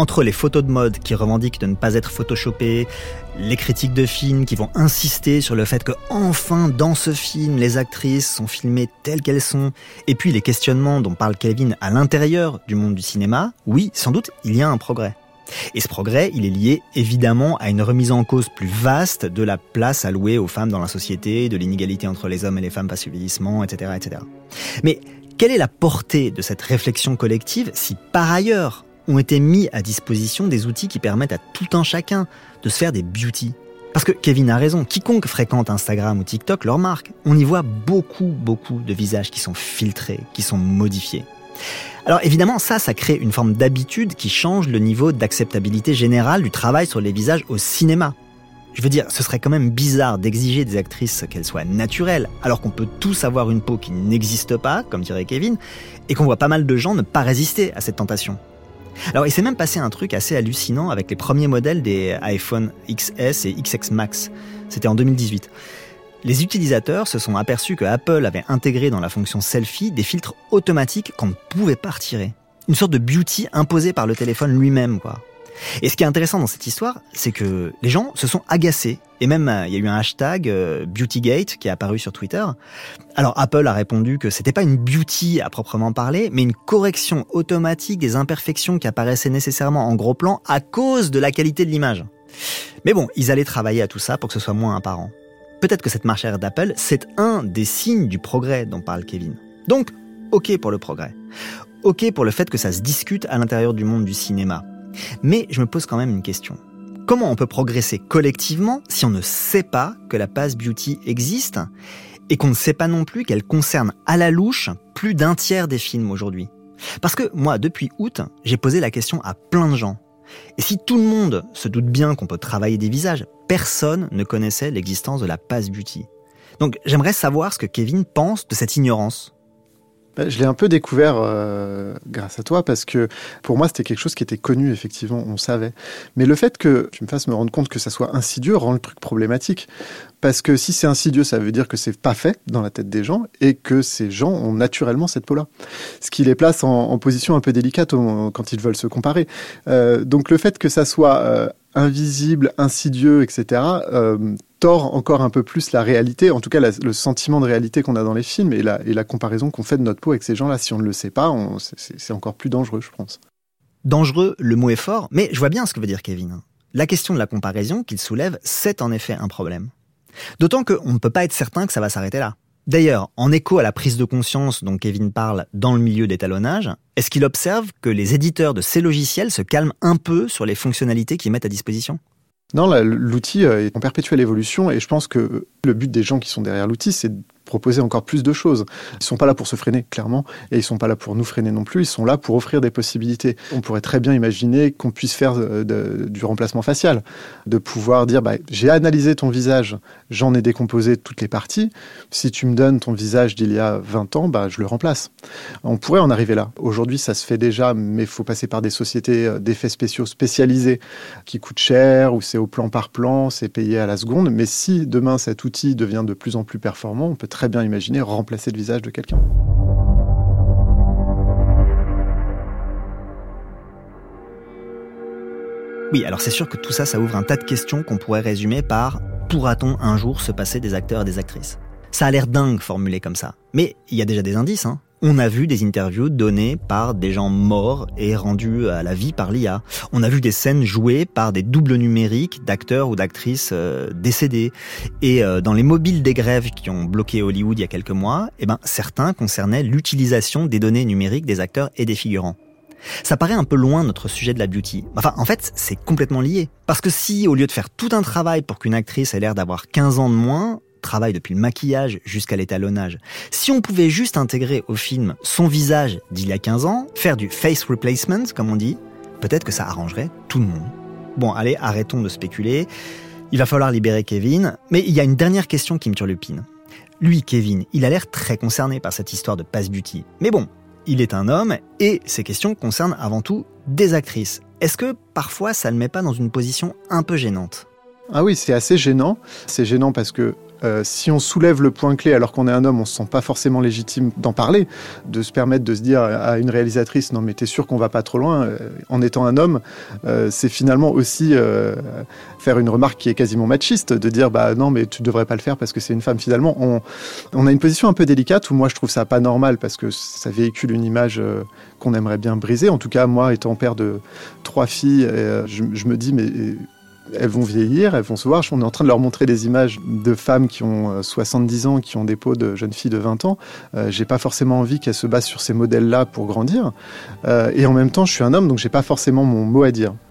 Entre les photos de mode qui revendiquent de ne pas être photoshopées, les critiques de films qui vont insister sur le fait que enfin dans ce film les actrices sont filmées telles qu'elles sont, et puis les questionnements dont parle Kevin à l'intérieur du monde du cinéma, oui, sans doute, il y a un progrès. Et ce progrès, il est lié évidemment à une remise en cause plus vaste de la place allouée aux femmes dans la société, de l'inégalité entre les hommes et les femmes face au vieillissement, etc., etc. Mais quelle est la portée de cette réflexion collective si par ailleurs ont été mis à disposition des outils qui permettent à tout un chacun de se faire des beauty? Parce que Kevin a raison, quiconque fréquente Instagram ou TikTok le remarque, on y voit beaucoup de visages qui sont filtrés, qui sont modifiés. Alors évidemment, ça crée une forme d'habitude qui change le niveau d'acceptabilité générale du travail sur les visages au cinéma. Je veux dire, ce serait quand même bizarre d'exiger des actrices qu'elles soient naturelles, alors qu'on peut tous avoir une peau qui n'existe pas, comme dirait Kevin, et qu'on voit pas mal de gens ne pas résister à cette tentation. Alors il s'est même passé un truc assez hallucinant avec les premiers modèles des iPhone XS et XX Max. C'était en 2018. Les utilisateurs se sont aperçus que Apple avait intégré dans la fonction selfie des filtres automatiques qu'on ne pouvait pas retirer. Une sorte de beauty imposée par le téléphone lui-même, quoi. Et ce qui est intéressant dans cette histoire, c'est que les gens se sont agacés. Et même, il y a eu un hashtag Beautygate qui est apparu sur Twitter. Alors Apple a répondu que c'était pas une beauty à proprement parler, mais une correction automatique des imperfections qui apparaissaient nécessairement en gros plan à cause de la qualité de l'image. Mais bon, ils allaient travailler à tout ça pour que ce soit moins apparent. Peut-être que cette marche arrière d'Apple, c'est un des signes du progrès dont parle Kevin. Donc, ok pour le progrès. Ok pour le fait que ça se discute à l'intérieur du monde du cinéma. Mais je me pose quand même une question. Comment on peut progresser collectivement si on ne sait pas que la passe beauty existe et qu'on ne sait pas non plus qu'elle concerne à la louche plus d'un tiers des films aujourd'hui? Parce que moi, depuis août, j'ai posé la question à plein de gens. Et si tout le monde se doute bien qu'on peut travailler des visages, personne ne connaissait l'existence de la passe beauty. Donc j'aimerais savoir ce que Kevin pense de cette ignorance. Je l'ai un peu découvert grâce à toi, parce que pour moi c'était quelque chose qui était connu, effectivement, on savait. Mais le fait que tu me fasses me rendre compte que ça soit insidieux rend le truc problématique. Parce que si c'est insidieux, ça veut dire que c'est pas fait dans la tête des gens et que ces gens ont naturellement cette peau-là. Ce qui les place en position un peu délicate quand ils veulent se comparer. Donc le fait que ça soit invisible, insidieux, etc., tord encore un peu plus la réalité, en tout cas le sentiment de réalité qu'on a dans les films et la comparaison qu'on fait de notre peau avec ces gens-là. Si on ne le sait pas, c'est encore plus dangereux, je pense. Dangereux, le mot est fort, mais je vois bien ce que veut dire Kevin. La question de la comparaison qu'il soulève, c'est en effet un problème. D'autant qu'on ne peut pas être certain que ça va s'arrêter là. D'ailleurs, en écho à la prise de conscience dont Kevin parle dans le milieu d'étalonnage, est-ce qu'il observe que les éditeurs de ces logiciels se calment un peu sur les fonctionnalités qu'ils mettent à disposition ? Non, l'outil est en perpétuelle évolution et je pense que le but des gens qui sont derrière l'outil, c'est de proposer encore plus de choses. Ils sont pas là pour se freiner, clairement, et ils sont pas là pour nous freiner non plus, ils sont là pour offrir des possibilités. On pourrait très bien imaginer qu'on puisse faire du remplacement facial, de pouvoir dire j'ai analysé ton visage, j'en ai décomposé toutes les parties, si tu me donnes ton visage d'il y a 20 ans, je le remplace. On pourrait en arriver là. Aujourd'hui, ça se fait déjà, mais il faut passer par des sociétés d'effets spéciaux spécialisées qui coûtent cher, où c'est au plan par plan, c'est payé à la seconde, mais si demain cet outil devient de plus en plus performant, on peut très bien imaginer remplacer le visage de quelqu'un. Oui, alors c'est sûr que tout ça, ça ouvre un tas de questions qu'on pourrait résumer par « pourra-t-on un jour se passer des acteurs et des actrices ?» Ça a l'air dingue formulé comme ça, mais il y a déjà des indices, hein. On a vu des interviews données par des gens morts et rendus à la vie par l'IA. On a vu des scènes jouées par des doubles numériques d'acteurs ou d'actrices décédés. Et dans les mobiles des grèves qui ont bloqué Hollywood il y a quelques mois, certains concernaient l'utilisation des données numériques des acteurs et des figurants. Ça paraît un peu loin notre sujet de la beauty. Enfin, en fait, c'est complètement lié. Parce que si, au lieu de faire tout un travail pour qu'une actrice ait l'air d'avoir 15 ans de moins, travail depuis le maquillage jusqu'à l'étalonnage. Si on pouvait juste intégrer au film son visage d'il y a 15 ans, faire du face replacement, comme on dit, peut-être que ça arrangerait tout le monde. Bon, allez, arrêtons de spéculer. Il va falloir libérer Kevin. Mais il y a une dernière question qui me turlupine. Lui, Kevin, il a l'air très concerné par cette histoire de passe beauty. Mais bon, il est un homme et ces questions concernent avant tout des actrices. Est-ce que parfois ça ne le met pas dans une position un peu gênante ? Ah oui, c'est assez gênant. C'est gênant parce que si on soulève le point clé alors qu'on est un homme, on se sent pas forcément légitime d'en parler, de se permettre de se dire à une réalisatrice, non mais t'es sûr qu'on va pas trop loin, en étant un homme, c'est finalement aussi faire une remarque qui est quasiment machiste, de dire bah non mais tu devrais pas le faire parce que c'est une femme. Finalement, on a une position un peu délicate où moi je trouve ça pas normal parce que ça véhicule une image qu'on aimerait bien briser. En tout cas, moi étant père de 3 filles, je me dis mais elles vont vieillir, elles vont se voir. On est en train de leur montrer des images de femmes qui ont 70 ans, qui ont des peaux de jeunes filles de 20 ans. J'ai pas forcément envie qu'elles se basent sur ces modèles-là pour grandir. Et en même temps, je suis un homme, donc j'ai pas forcément mon mot à dire.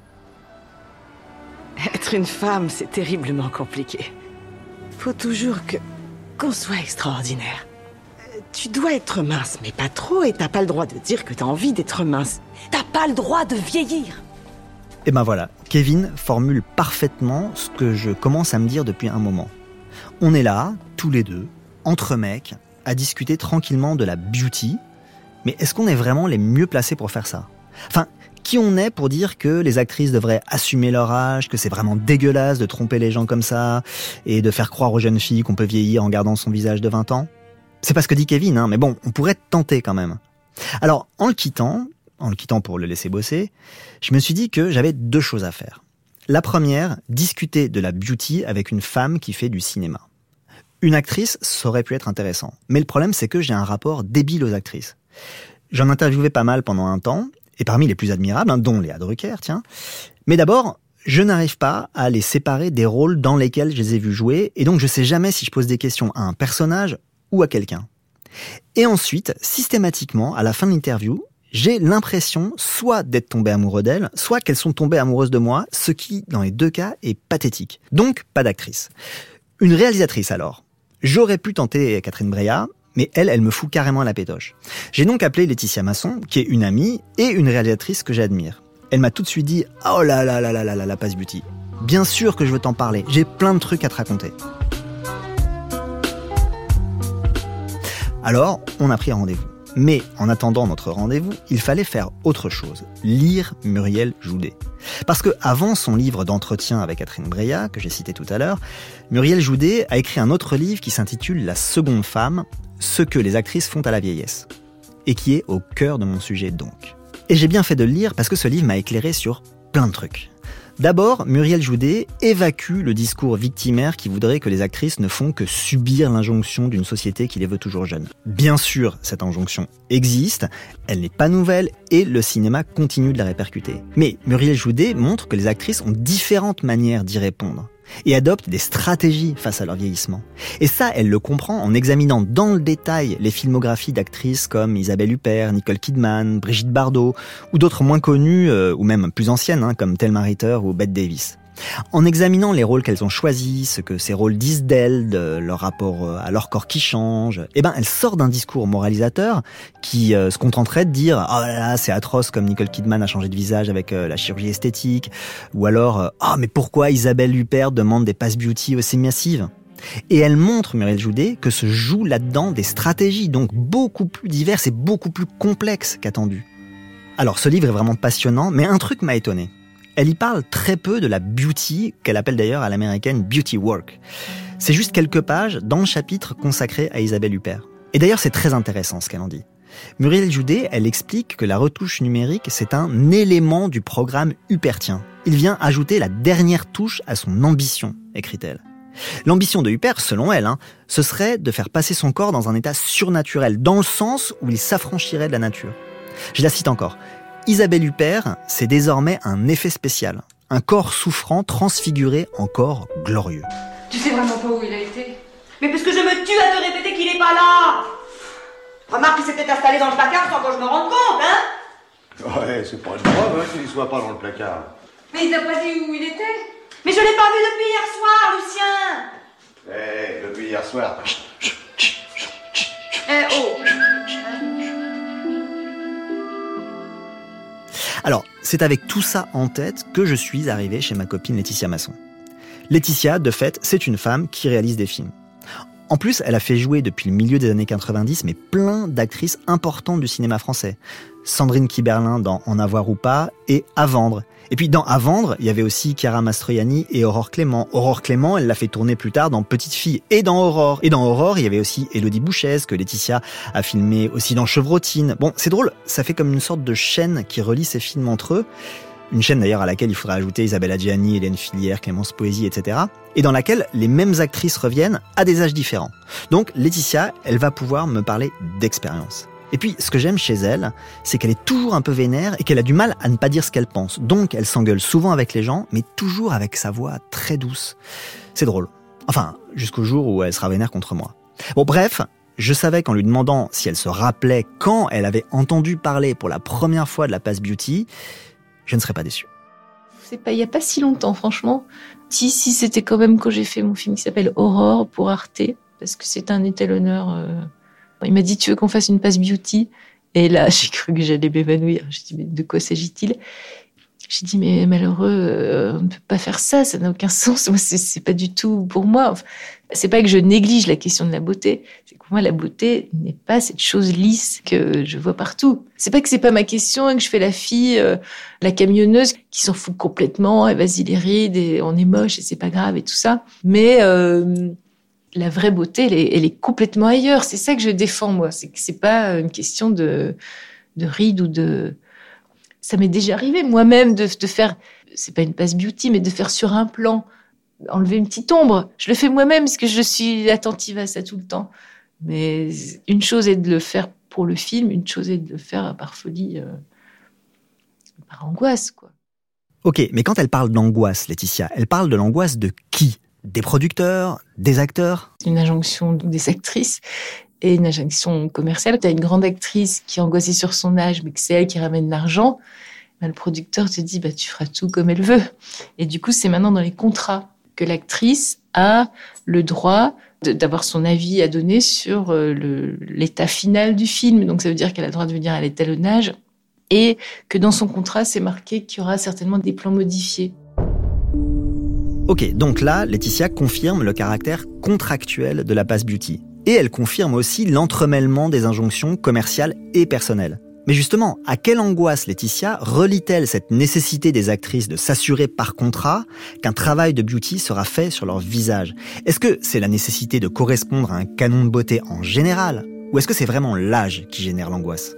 Être une femme, c'est terriblement compliqué. Faut toujours qu'on soit extraordinaire. Tu dois être mince, mais pas trop, et t'as pas le droit de dire que t'as envie d'être mince. T'as pas le droit de vieillir. Et ben voilà, Kevin formule parfaitement ce que je commence à me dire depuis un moment. On est là, tous les deux, entre mecs, à discuter tranquillement de la beauty, mais est-ce qu'on est vraiment les mieux placés pour faire ça ? Enfin, qui on est pour dire que les actrices devraient assumer leur âge, que c'est vraiment dégueulasse de tromper les gens comme ça, et de faire croire aux jeunes filles qu'on peut vieillir en gardant son visage de 20 ans ? C'est pas ce que dit Kevin, hein, mais bon, on pourrait tenter quand même. Alors, en le quittant pour le laisser bosser, je me suis dit que j'avais 2 choses à faire. La première, discuter de la beauty avec une femme qui fait du cinéma. Une actrice, ça aurait pu être intéressant. Mais le problème, c'est que j'ai un rapport débile aux actrices. J'en interviewais pas mal pendant un temps, et parmi les plus admirables, dont Léa Drucker, tiens. Mais d'abord, je n'arrive pas à les séparer des rôles dans lesquels je les ai vus jouer, et donc je sais jamais si je pose des questions à un personnage ou à quelqu'un. Et ensuite, systématiquement, à la fin de l'interview, j'ai l'impression soit d'être tombé amoureux d'elles, soit qu'elles sont tombées amoureuses de moi, ce qui, dans les 2 cas, est pathétique. Donc, pas d'actrice. Une réalisatrice alors. J'aurais pu tenter Catherine Breillat, mais elle me fout carrément la pétoche. J'ai donc appelé Laetitia Masson, qui est une amie et une réalisatrice que j'admire. Elle m'a tout de suite dit « Oh là là là là là là, la passe beauty. Bien sûr que je veux t'en parler, j'ai plein de trucs à te raconter. » Alors, on a pris rendez-vous. Mais en attendant notre rendez-vous, il fallait faire autre chose, lire Muriel Joudet. Parce que avant son livre d'entretien avec Catherine Breillat, que j'ai cité tout à l'heure, Muriel Joudet a écrit un autre livre qui s'intitule « La seconde femme, ce que les actrices font à la vieillesse », et qui est au cœur de mon sujet donc. Et j'ai bien fait de le lire parce que ce livre m'a éclairé sur plein de trucs. D'abord, Muriel Joudet évacue le discours victimaire qui voudrait que les actrices ne font que subir l'injonction d'une société qui les veut toujours jeunes. Bien sûr, cette injonction existe, elle n'est pas nouvelle et le cinéma continue de la répercuter. Mais Muriel Joudet montre que les actrices ont différentes manières d'y répondre et adoptent des stratégies face à leur vieillissement. Et ça, elle le comprend en examinant dans le détail les filmographies d'actrices comme Isabelle Huppert, Nicole Kidman, Brigitte Bardot, ou d'autres moins connues, ou même plus anciennes, comme Thelma Ritter ou Bette Davis. En examinant les rôles qu'elles ont choisis, ce que ces rôles disent d'elles, de leur rapport à leur corps qui change, elle sort d'un discours moralisateur qui se contenterait de dire « Oh là là, c'est atroce comme Nicole Kidman a changé de visage avec la chirurgie esthétique » ou alors « Oh mais pourquoi Isabelle Huppert demande des passes beauty aussi massives ?» Et elle montre, Muriel Joudet, que se jouent là-dedans des stratégies donc beaucoup plus diverses et beaucoup plus complexes qu'attendues. Alors ce livre est vraiment passionnant, mais un truc m'a étonné. Elle y parle très peu de la beauty, qu'elle appelle d'ailleurs à l'américaine beauty work. C'est juste quelques pages dans le chapitre consacré à Isabelle Huppert. Et d'ailleurs, c'est très intéressant ce qu'elle en dit. Muriel Joudet, elle explique que la retouche numérique, c'est un élément du programme huppertien. Il vient ajouter la dernière touche à son ambition, écrit-elle. L'ambition de Huppert, selon elle, ce serait de faire passer son corps dans un état surnaturel, dans le sens où il s'affranchirait de la nature. Je la cite encore. Isabelle Huppert, c'est désormais un effet spécial. Un corps souffrant transfiguré en corps glorieux. Tu sais vraiment pas où il a été? Mais parce que je me tue à te répéter qu'il est pas là! Remarque qu'il s'est peut-être installé dans le placard sans que je me rende compte, hein? Ouais, c'est pas grave qu'il soit pas dans le placard. Mais il t'a pas dit où il était? Mais je l'ai pas vu depuis hier soir, Lucien! Depuis hier soir. Alors, c'est avec tout ça en tête que je suis arrivé chez ma copine Laetitia Masson. Laetitia, de fait, c'est une femme qui réalise des films. En plus, elle a fait jouer depuis le milieu des années 90 mais plein d'actrices importantes du cinéma français. Sandrine Kiberlin dans En avoir ou pas et À vendre. Et puis dans À vendre, il y avait aussi Chiara Mastroianni et Aurore Clément. Aurore Clément, elle l'a fait tourner plus tard dans Petite fille et dans Aurore. Et dans Aurore, il y avait aussi Élodie Bouchez, que Laetitia a filmé aussi dans Chevrotine. Bon, c'est drôle, ça fait comme une sorte de chaîne qui relie ces films entre eux. Une chaîne d'ailleurs à laquelle il faudrait ajouter Isabelle Adjani, Hélène Filière, Clémence Poésy, etc. Et dans laquelle les mêmes actrices reviennent à des âges différents. Donc Laetitia, elle va pouvoir me parler d'expérience. Et puis, ce que j'aime chez elle, c'est qu'elle est toujours un peu vénère et qu'elle a du mal à ne pas dire ce qu'elle pense. Donc, elle s'engueule souvent avec les gens, mais toujours avec sa voix très douce. C'est drôle. Enfin, jusqu'au jour où elle sera vénère contre moi. Bon, bref, je savais qu'en lui demandant si elle se rappelait quand elle avait entendu parler pour la première fois de la Pass Beauty, je ne serais pas déçu. Il n'y a pas si longtemps, franchement. Si, c'était quand même quand j'ai fait mon film qui s'appelle Aurore pour Arte, parce que c'est un étalonneur... Il m'a dit, tu veux qu'on fasse une Pass Beauty? Et là, j'ai cru que j'allais m'évanouir. J'ai dit, mais de quoi s'agit-il? J'ai dit, mais malheureux, on ne peut pas faire ça n'a aucun sens. Moi, c'est pas du tout pour moi. Enfin, c'est pas que je néglige la question de la beauté. C'est que pour moi, la beauté n'est pas cette chose lisse que je vois partout. C'est pas que c'est pas ma question et que je fais la fille, la camionneuse, qui s'en fout complètement. Et vas-y, les rides, et on est moche et c'est pas grave et tout ça. Mais, la vraie beauté, elle est complètement ailleurs. C'est ça que je défends, moi. C'est que c'est pas une question de rides ou de... Ça m'est déjà arrivé, moi-même, de faire... C'est pas une Pass Beauty, mais de faire sur un plan, enlever une petite ombre. Je le fais moi-même, parce que je suis attentive à ça tout le temps. Mais une chose est de le faire pour le film, une chose est de le faire par folie, par angoisse, quoi. Ok, mais quand elle parle d'angoisse, Laetitia, elle parle de l'angoisse de qui ? Des producteurs, des acteurs? Une injonction des actrices et une injonction commerciale. Tu as une grande actrice qui est angoissée sur son âge, mais que c'est elle qui ramène l'argent. Ben, le producteur te dit, tu feras tout comme elle veut. Et du coup, c'est maintenant dans les contrats que l'actrice a le droit d'avoir son avis à donner sur l'état final du film. Donc ça veut dire qu'elle a le droit de venir à l'étalonnage et que dans son contrat, c'est marqué qu'il y aura certainement des plans modifiés. Ok, donc là, Laetitia confirme le caractère contractuel de la Pass Beauty. Et elle confirme aussi l'entremêlement des injonctions commerciales et personnelles. Mais justement, à quelle angoisse, Laetitia, relie-t-elle cette nécessité des actrices de s'assurer par contrat qu'un travail de beauty sera fait sur leur visage? Est-ce que c'est la nécessité de correspondre à un canon de beauté en général? Ou est-ce que c'est vraiment l'âge qui génère l'angoisse?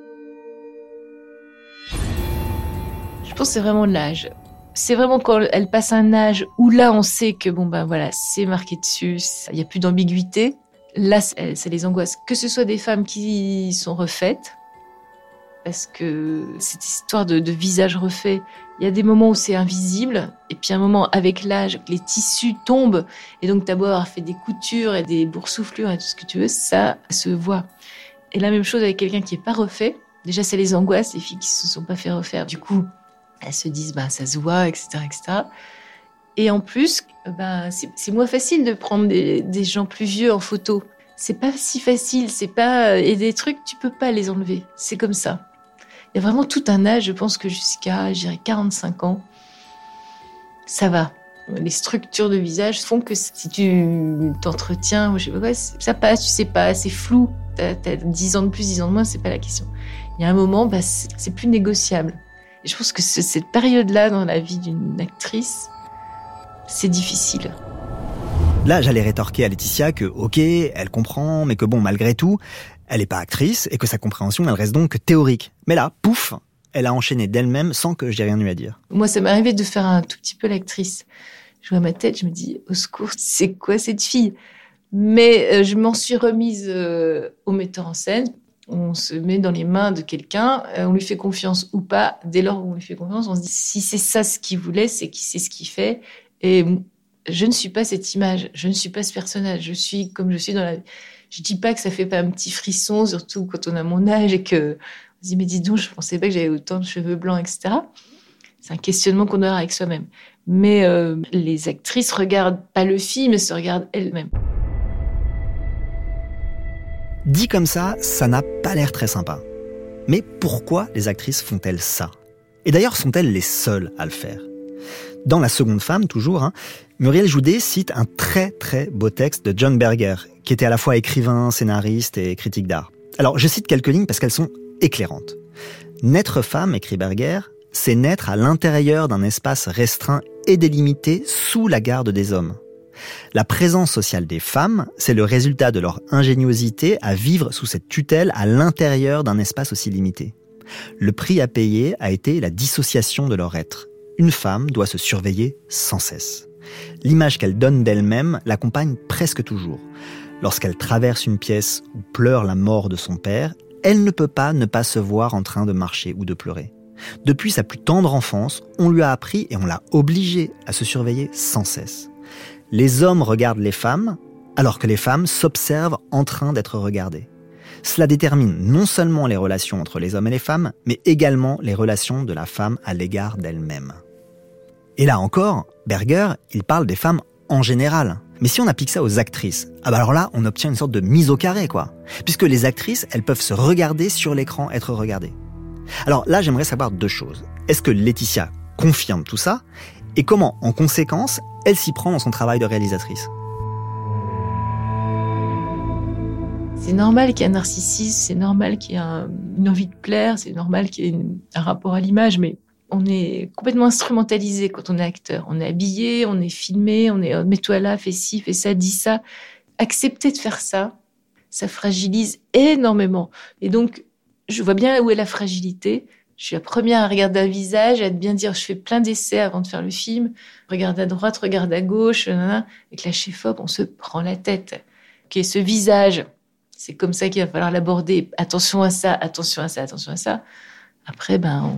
Je pense que c'est vraiment l'âge. C'est vraiment quand elle passe un âge où là, on sait que voilà, c'est marqué dessus, il n'y a plus d'ambiguïté. Là, c'est les angoisses. Que ce soit des femmes qui sont refaites, parce que cette histoire de visage refait, il y a des moments où c'est invisible, et puis un moment avec l'âge, les tissus tombent, et donc t'as beau avoir fait des coutures et des boursouflures et tout ce que tu veux, ça se voit. Et la même chose avec quelqu'un qui n'est pas refait. Déjà, c'est les angoisses, les filles qui ne se sont pas fait refaire. Du coup, elles se disent, ça se voit, etc., etc. Et en plus, c'est moins facile de prendre des gens plus vieux en photo. C'est pas si facile, et des trucs, tu peux pas les enlever. C'est comme ça. Il y a vraiment tout un âge, je pense que jusqu'à, 45 ans, ça va. Les structures de visage font que si tu t'entretiens, je sais pas quoi, ça passe, tu sais pas, c'est flou. T'as 10 ans de plus, 10 ans de moins, c'est pas la question. Il y a un moment, c'est plus négociable. Et je pense que cette période-là dans la vie d'une actrice, c'est difficile. Là, j'allais rétorquer à Laetitia que, ok, elle comprend, mais que malgré tout, elle n'est pas actrice et que sa compréhension, elle reste donc théorique. Mais là, pouf, elle a enchaîné d'elle-même sans que j'ai rien eu à dire. Moi, ça m'est arrivé de faire un tout petit peu l'actrice. Je vois ma tête, je me dis, au secours, c'est quoi cette fille? Mais je m'en suis remise au metteur en scène. On se met dans les mains de quelqu'un, on lui fait confiance ou pas. Dès lors où on lui fait confiance, on se dit, si c'est ça ce qu'il voulait, c'est qu'il sait ce qu'il fait. Et je ne suis pas cette image, je ne suis pas ce personnage. Je suis comme je suis dans la... Je dis pas que ça fait pas un petit frisson, surtout quand on a mon âge et que on se dit, mais dis donc, je pensais pas que j'avais autant de cheveux blancs, etc. C'est un questionnement qu'on doit avoir avec soi-même. Mais les actrices regardent pas le film, elles se regardent elles-mêmes. Dit comme ça n'a pas l'air très sympa. Mais pourquoi les actrices font-elles ça? Et d'ailleurs, sont-elles les seules à le faire? Dans La seconde femme, toujours, Muriel Joudet cite un très très beau texte de John Berger, qui était à la fois écrivain, scénariste et critique d'art. Alors je cite quelques lignes parce qu'elles sont éclairantes. « Naître femme, écrit Berger, c'est naître à l'intérieur d'un espace restreint et délimité sous la garde des hommes. La présence sociale des femmes, c'est le résultat de leur ingéniosité à vivre sous cette tutelle à l'intérieur d'un espace aussi limité. Le prix à payer a été la dissociation de leur être. Une femme doit se surveiller sans cesse. L'image qu'elle donne d'elle-même l'accompagne presque toujours. Lorsqu'elle traverse une pièce ou pleure la mort de son père, elle ne peut pas ne pas se voir en train de marcher ou de pleurer. Depuis sa plus tendre enfance, on lui a appris et on l'a obligée à se surveiller sans cesse. Les hommes regardent les femmes, alors que les femmes s'observent en train d'être regardées. Cela détermine non seulement les relations entre les hommes et les femmes, mais également les relations de la femme à l'égard d'elle-même. Et là encore, Berger, il parle des femmes en général. Mais si on applique ça aux actrices, alors là, on obtient une sorte de mise au carré, quoi. Puisque les actrices, elles peuvent se regarder sur l'écran, être regardées. Alors là, j'aimerais savoir deux choses. Est-ce que Laetitia confirme tout ça ? Et comment, en conséquence, elle s'y prend dans son travail de réalisatrice ? C'est normal qu'il y ait un narcissisme, c'est normal qu'il y ait une envie de plaire, c'est normal qu'il y ait un rapport à l'image, mais on est complètement instrumentalisé quand on est acteur. On est habillé, on est filmé, on est mets-toi là, fais ci, fais ça, dis ça. Accepter de faire ça, ça fragilise énormément. Et donc, je vois bien où est la fragilité. Je suis la première à regarder un visage, à bien dire, je fais plein d'essais avant de faire le film. Regarde à droite, regarde à gauche. Avec la chef-op, on se prend la tête. Okay, ce visage, c'est comme ça qu'il va falloir l'aborder. Attention à ça, attention à ça, attention à ça. Après,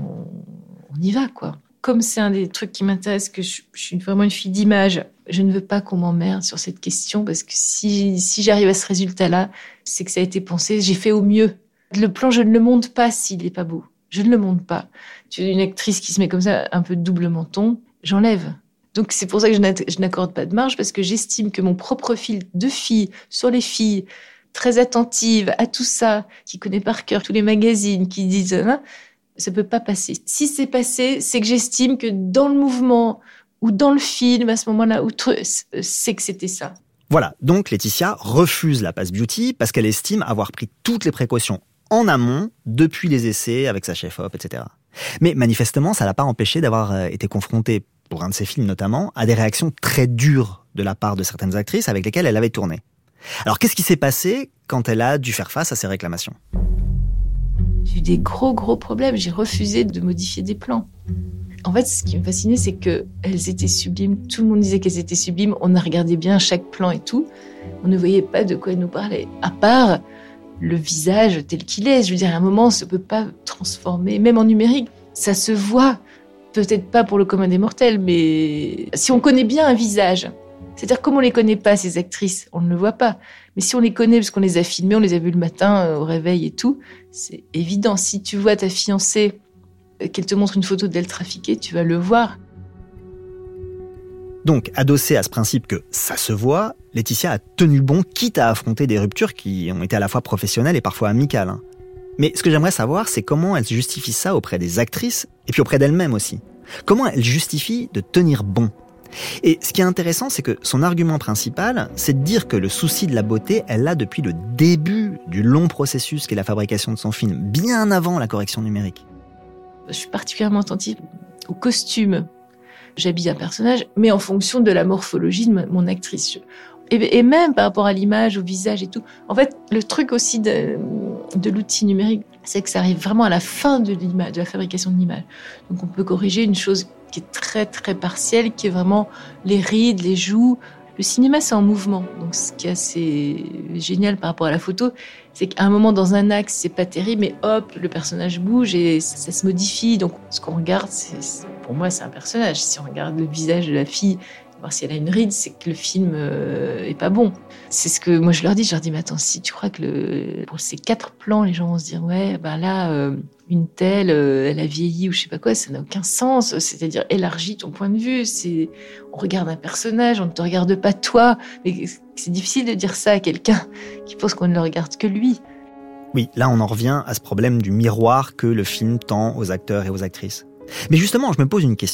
on y va, quoi. Comme c'est un des trucs qui m'intéresse, que je suis vraiment une fille d'image, je ne veux pas qu'on m'emmerde sur cette question, parce que si j'arrive à ce résultat-là, c'est que ça a été pensé, j'ai fait au mieux. Le plan, je ne le monte pas s'il n'est pas beau. Je ne le monte pas. Tu es une actrice qui se met comme ça, un peu de double menton, j'enlève. Donc c'est pour ça que je n'accorde pas de marge, parce que j'estime que mon propre fil de fille sur les filles, très attentive à tout ça, qui connaît par cœur tous les magazines, qui disent... ça peut pas passer. Si c'est passé, c'est que j'estime que dans le mouvement ou dans le film, à ce moment-là, c'est que c'était ça. Voilà, donc Laetitia refuse la passe beauty parce qu'elle estime avoir pris toutes les précautions en amont, depuis les essais avec sa chef-op, etc. Mais manifestement, ça l'a pas empêché d'avoir été confrontée, pour un de ses films notamment, à des réactions très dures de la part de certaines actrices avec lesquelles elle avait tourné. Alors qu'est-ce qui s'est passé quand elle a dû faire face à ces réclamations ? J'ai eu des gros problèmes. J'ai refusé de modifier des plans. En fait, ce qui me fascinait, c'est qu'elles étaient sublimes. Tout le monde disait qu'elles étaient sublimes. On a regardé bien chaque plan et tout. On ne voyait pas de quoi elles nous parlaient. À part le visage tel qu'il est. Je veux dire, à un moment, on ne se peut pas transformer. Même en numérique, ça se voit. Peut-être pas pour le commun des mortels, mais si on connaît bien un visage, c'est-à-dire comme on les connaît pas, ces actrices, on ne le voit pas. Mais si on les connaît, parce qu'on les a filmées, on les a vues le matin au réveil et tout, c'est évident. Si tu vois ta fiancée, qu'elle te montre une photo d'elle trafiquée, tu vas le voir. Donc, adossée à ce principe que ça se voit, Laetitia a tenu bon, quitte à affronter des ruptures qui ont été à la fois professionnelles et parfois amicales. Mais ce que j'aimerais savoir, c'est comment elle justifie ça auprès des actrices, et puis auprès d'elle-même aussi. Comment elle justifie de tenir bon ? Et ce qui est intéressant, c'est que son argument principal, c'est de dire que le souci de la beauté, elle l'a depuis le début du long processus qu'est la fabrication de son film, bien avant la correction numérique. Je suis particulièrement attentive aux costumes. J'habille un personnage, mais en fonction de la morphologie de mon actrice. Et même par rapport à l'image, au visage et tout. En fait, le truc aussi de l'outil numérique, c'est que ça arrive vraiment à la fin de l'image, de la fabrication de l'image. Donc on peut corriger une chose qui est très très partielle, qui est vraiment les rides, les joues. Le cinéma, c'est en mouvement. Donc ce qui est assez génial par rapport à la photo, c'est qu'à un moment dans un axe, c'est pas terrible, mais hop, le personnage bouge et ça se modifie. Donc ce qu'on regarde, pour moi, c'est un personnage. Si on regarde le visage de la fille, voir si elle a une ride, c'est que le film est pas bon. C'est ce que moi je leur dis. Mais attends, si tu crois que pour ces 4 plans, les gens vont se dire ouais, là, une telle, elle a vieilli ou je sais pas quoi, ça n'a aucun sens. C'est-à-dire élargis ton point de vue. On regarde un personnage, on ne te regarde pas toi. Mais c'est difficile de dire ça à quelqu'un qui pense qu'on ne le regarde que lui. Oui, là on en revient à ce problème du miroir que le film tend aux acteurs et aux actrices. Mais justement, je me pose une question.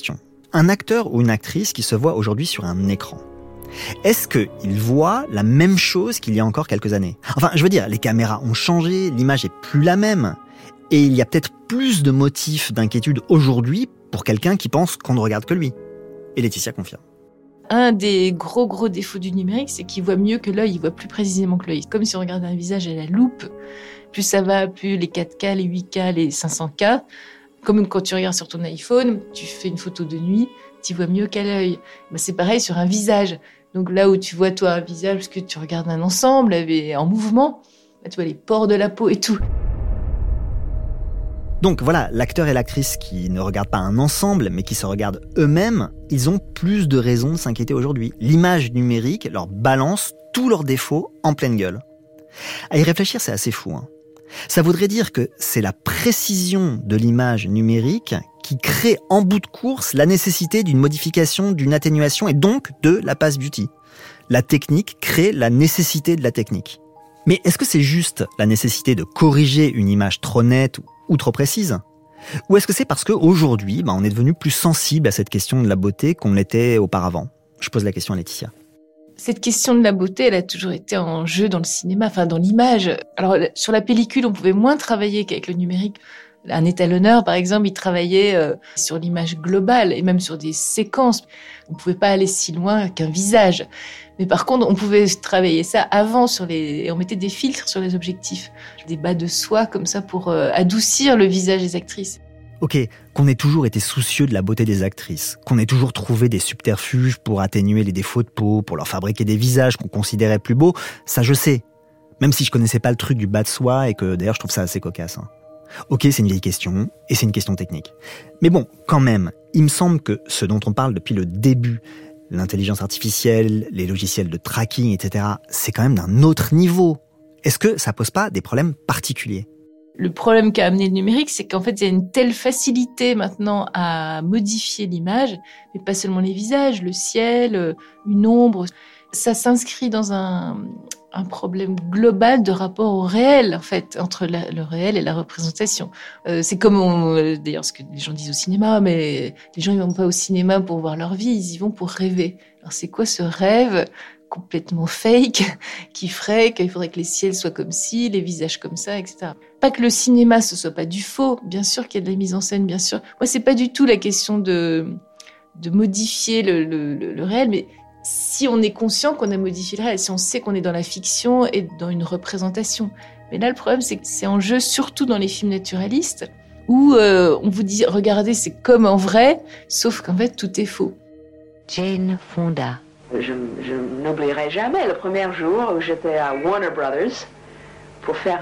un acteur ou une actrice qui se voit aujourd'hui sur un écran, est-ce qu'il voit la même chose qu'il y a encore quelques années ? Enfin, je veux dire, les caméras ont changé, l'image est plus la même, et il y a peut-être plus de motifs d'inquiétude aujourd'hui pour quelqu'un qui pense qu'on ne regarde que lui. Et Laetitia confirme. Un des gros défauts du numérique, c'est qu'il voit mieux que l'œil, il voit plus précisément que l'œil. Comme si on regardait un visage à la loupe, plus ça va, plus les 4K, les 8K, les 500K. Comme quand tu regardes sur ton iPhone, tu fais une photo de nuit, tu vois mieux qu'à l'œil. Ben, c'est pareil sur un visage. Donc là où tu vois toi un visage, parce que tu regardes un ensemble en mouvement, ben, tu vois les pores de la peau et tout. Donc voilà, l'acteur et l'actrice qui ne regardent pas un ensemble, mais qui se regardent eux-mêmes, ils ont plus de raisons de s'inquiéter aujourd'hui. L'image numérique leur balance tous leurs défauts en pleine gueule. À y réfléchir, c'est assez fou, hein. Ça voudrait dire que c'est la précision de l'image numérique qui crée en bout de course la nécessité d'une modification, d'une atténuation et donc de la passe beauty. La technique crée la nécessité de la technique. Mais est-ce que c'est juste la nécessité de corriger une image trop nette ou trop précise ? Ou est-ce que c'est parce qu'aujourd'hui, on est devenu plus sensible à cette question de la beauté qu'on l'était auparavant ? Je pose la question à Laetitia. Cette question de la beauté, elle a toujours été en jeu dans le cinéma, enfin dans l'image. Alors sur la pellicule, on pouvait moins travailler qu'avec le numérique. Un étalonneur, par exemple, il travaillait sur l'image globale et même sur des séquences. On ne pouvait pas aller si loin qu'un visage. Mais par contre, on pouvait travailler ça avant et on mettait des filtres sur les objectifs. Des bas de soie comme ça pour adoucir le visage des actrices. Ok, qu'on ait toujours été soucieux de la beauté des actrices, qu'on ait toujours trouvé des subterfuges pour atténuer les défauts de peau, pour leur fabriquer des visages qu'on considérait plus beaux, ça je sais. Même si je connaissais pas le truc du bas de soie et que d'ailleurs je trouve ça assez cocasse. Ok, c'est une vieille question, et c'est une question technique. Mais bon, quand même, il me semble que ce dont on parle depuis le début, l'intelligence artificielle, les logiciels de tracking, etc., c'est quand même d'un autre niveau. Est-ce que ça pose pas des problèmes particuliers ? Le problème qu'a amené le numérique, c'est qu'en fait, il y a une telle facilité maintenant à modifier l'image, mais pas seulement les visages, le ciel, une ombre. Ça s'inscrit dans un problème global de rapport au réel, en fait, entre le réel et la représentation. C'est comme, d'ailleurs, ce que les gens disent au cinéma, mais les gens, ils vont pas au cinéma pour voir leur vie, ils y vont pour rêver. Alors, c'est quoi ce rêve complètement fake qui ferait qu'il faudrait que les ciels soient comme ci, les visages comme ça, etc. Pas que le cinéma, ce soit pas du faux. Bien sûr qu'il y a de la mise en scène, bien sûr. Moi, c'est pas du tout la question de modifier le réel, mais si on est conscient qu'on a modifié le réel, si on sait qu'on est dans la fiction et dans une représentation. Mais là, le problème, c'est que c'est en jeu surtout dans les films naturalistes où on vous dit, regardez, c'est comme en vrai, sauf qu'en fait, tout est faux. Jane Fonda. Je n'oublierai jamais le premier jour où j'étais à Warner Brothers pour faire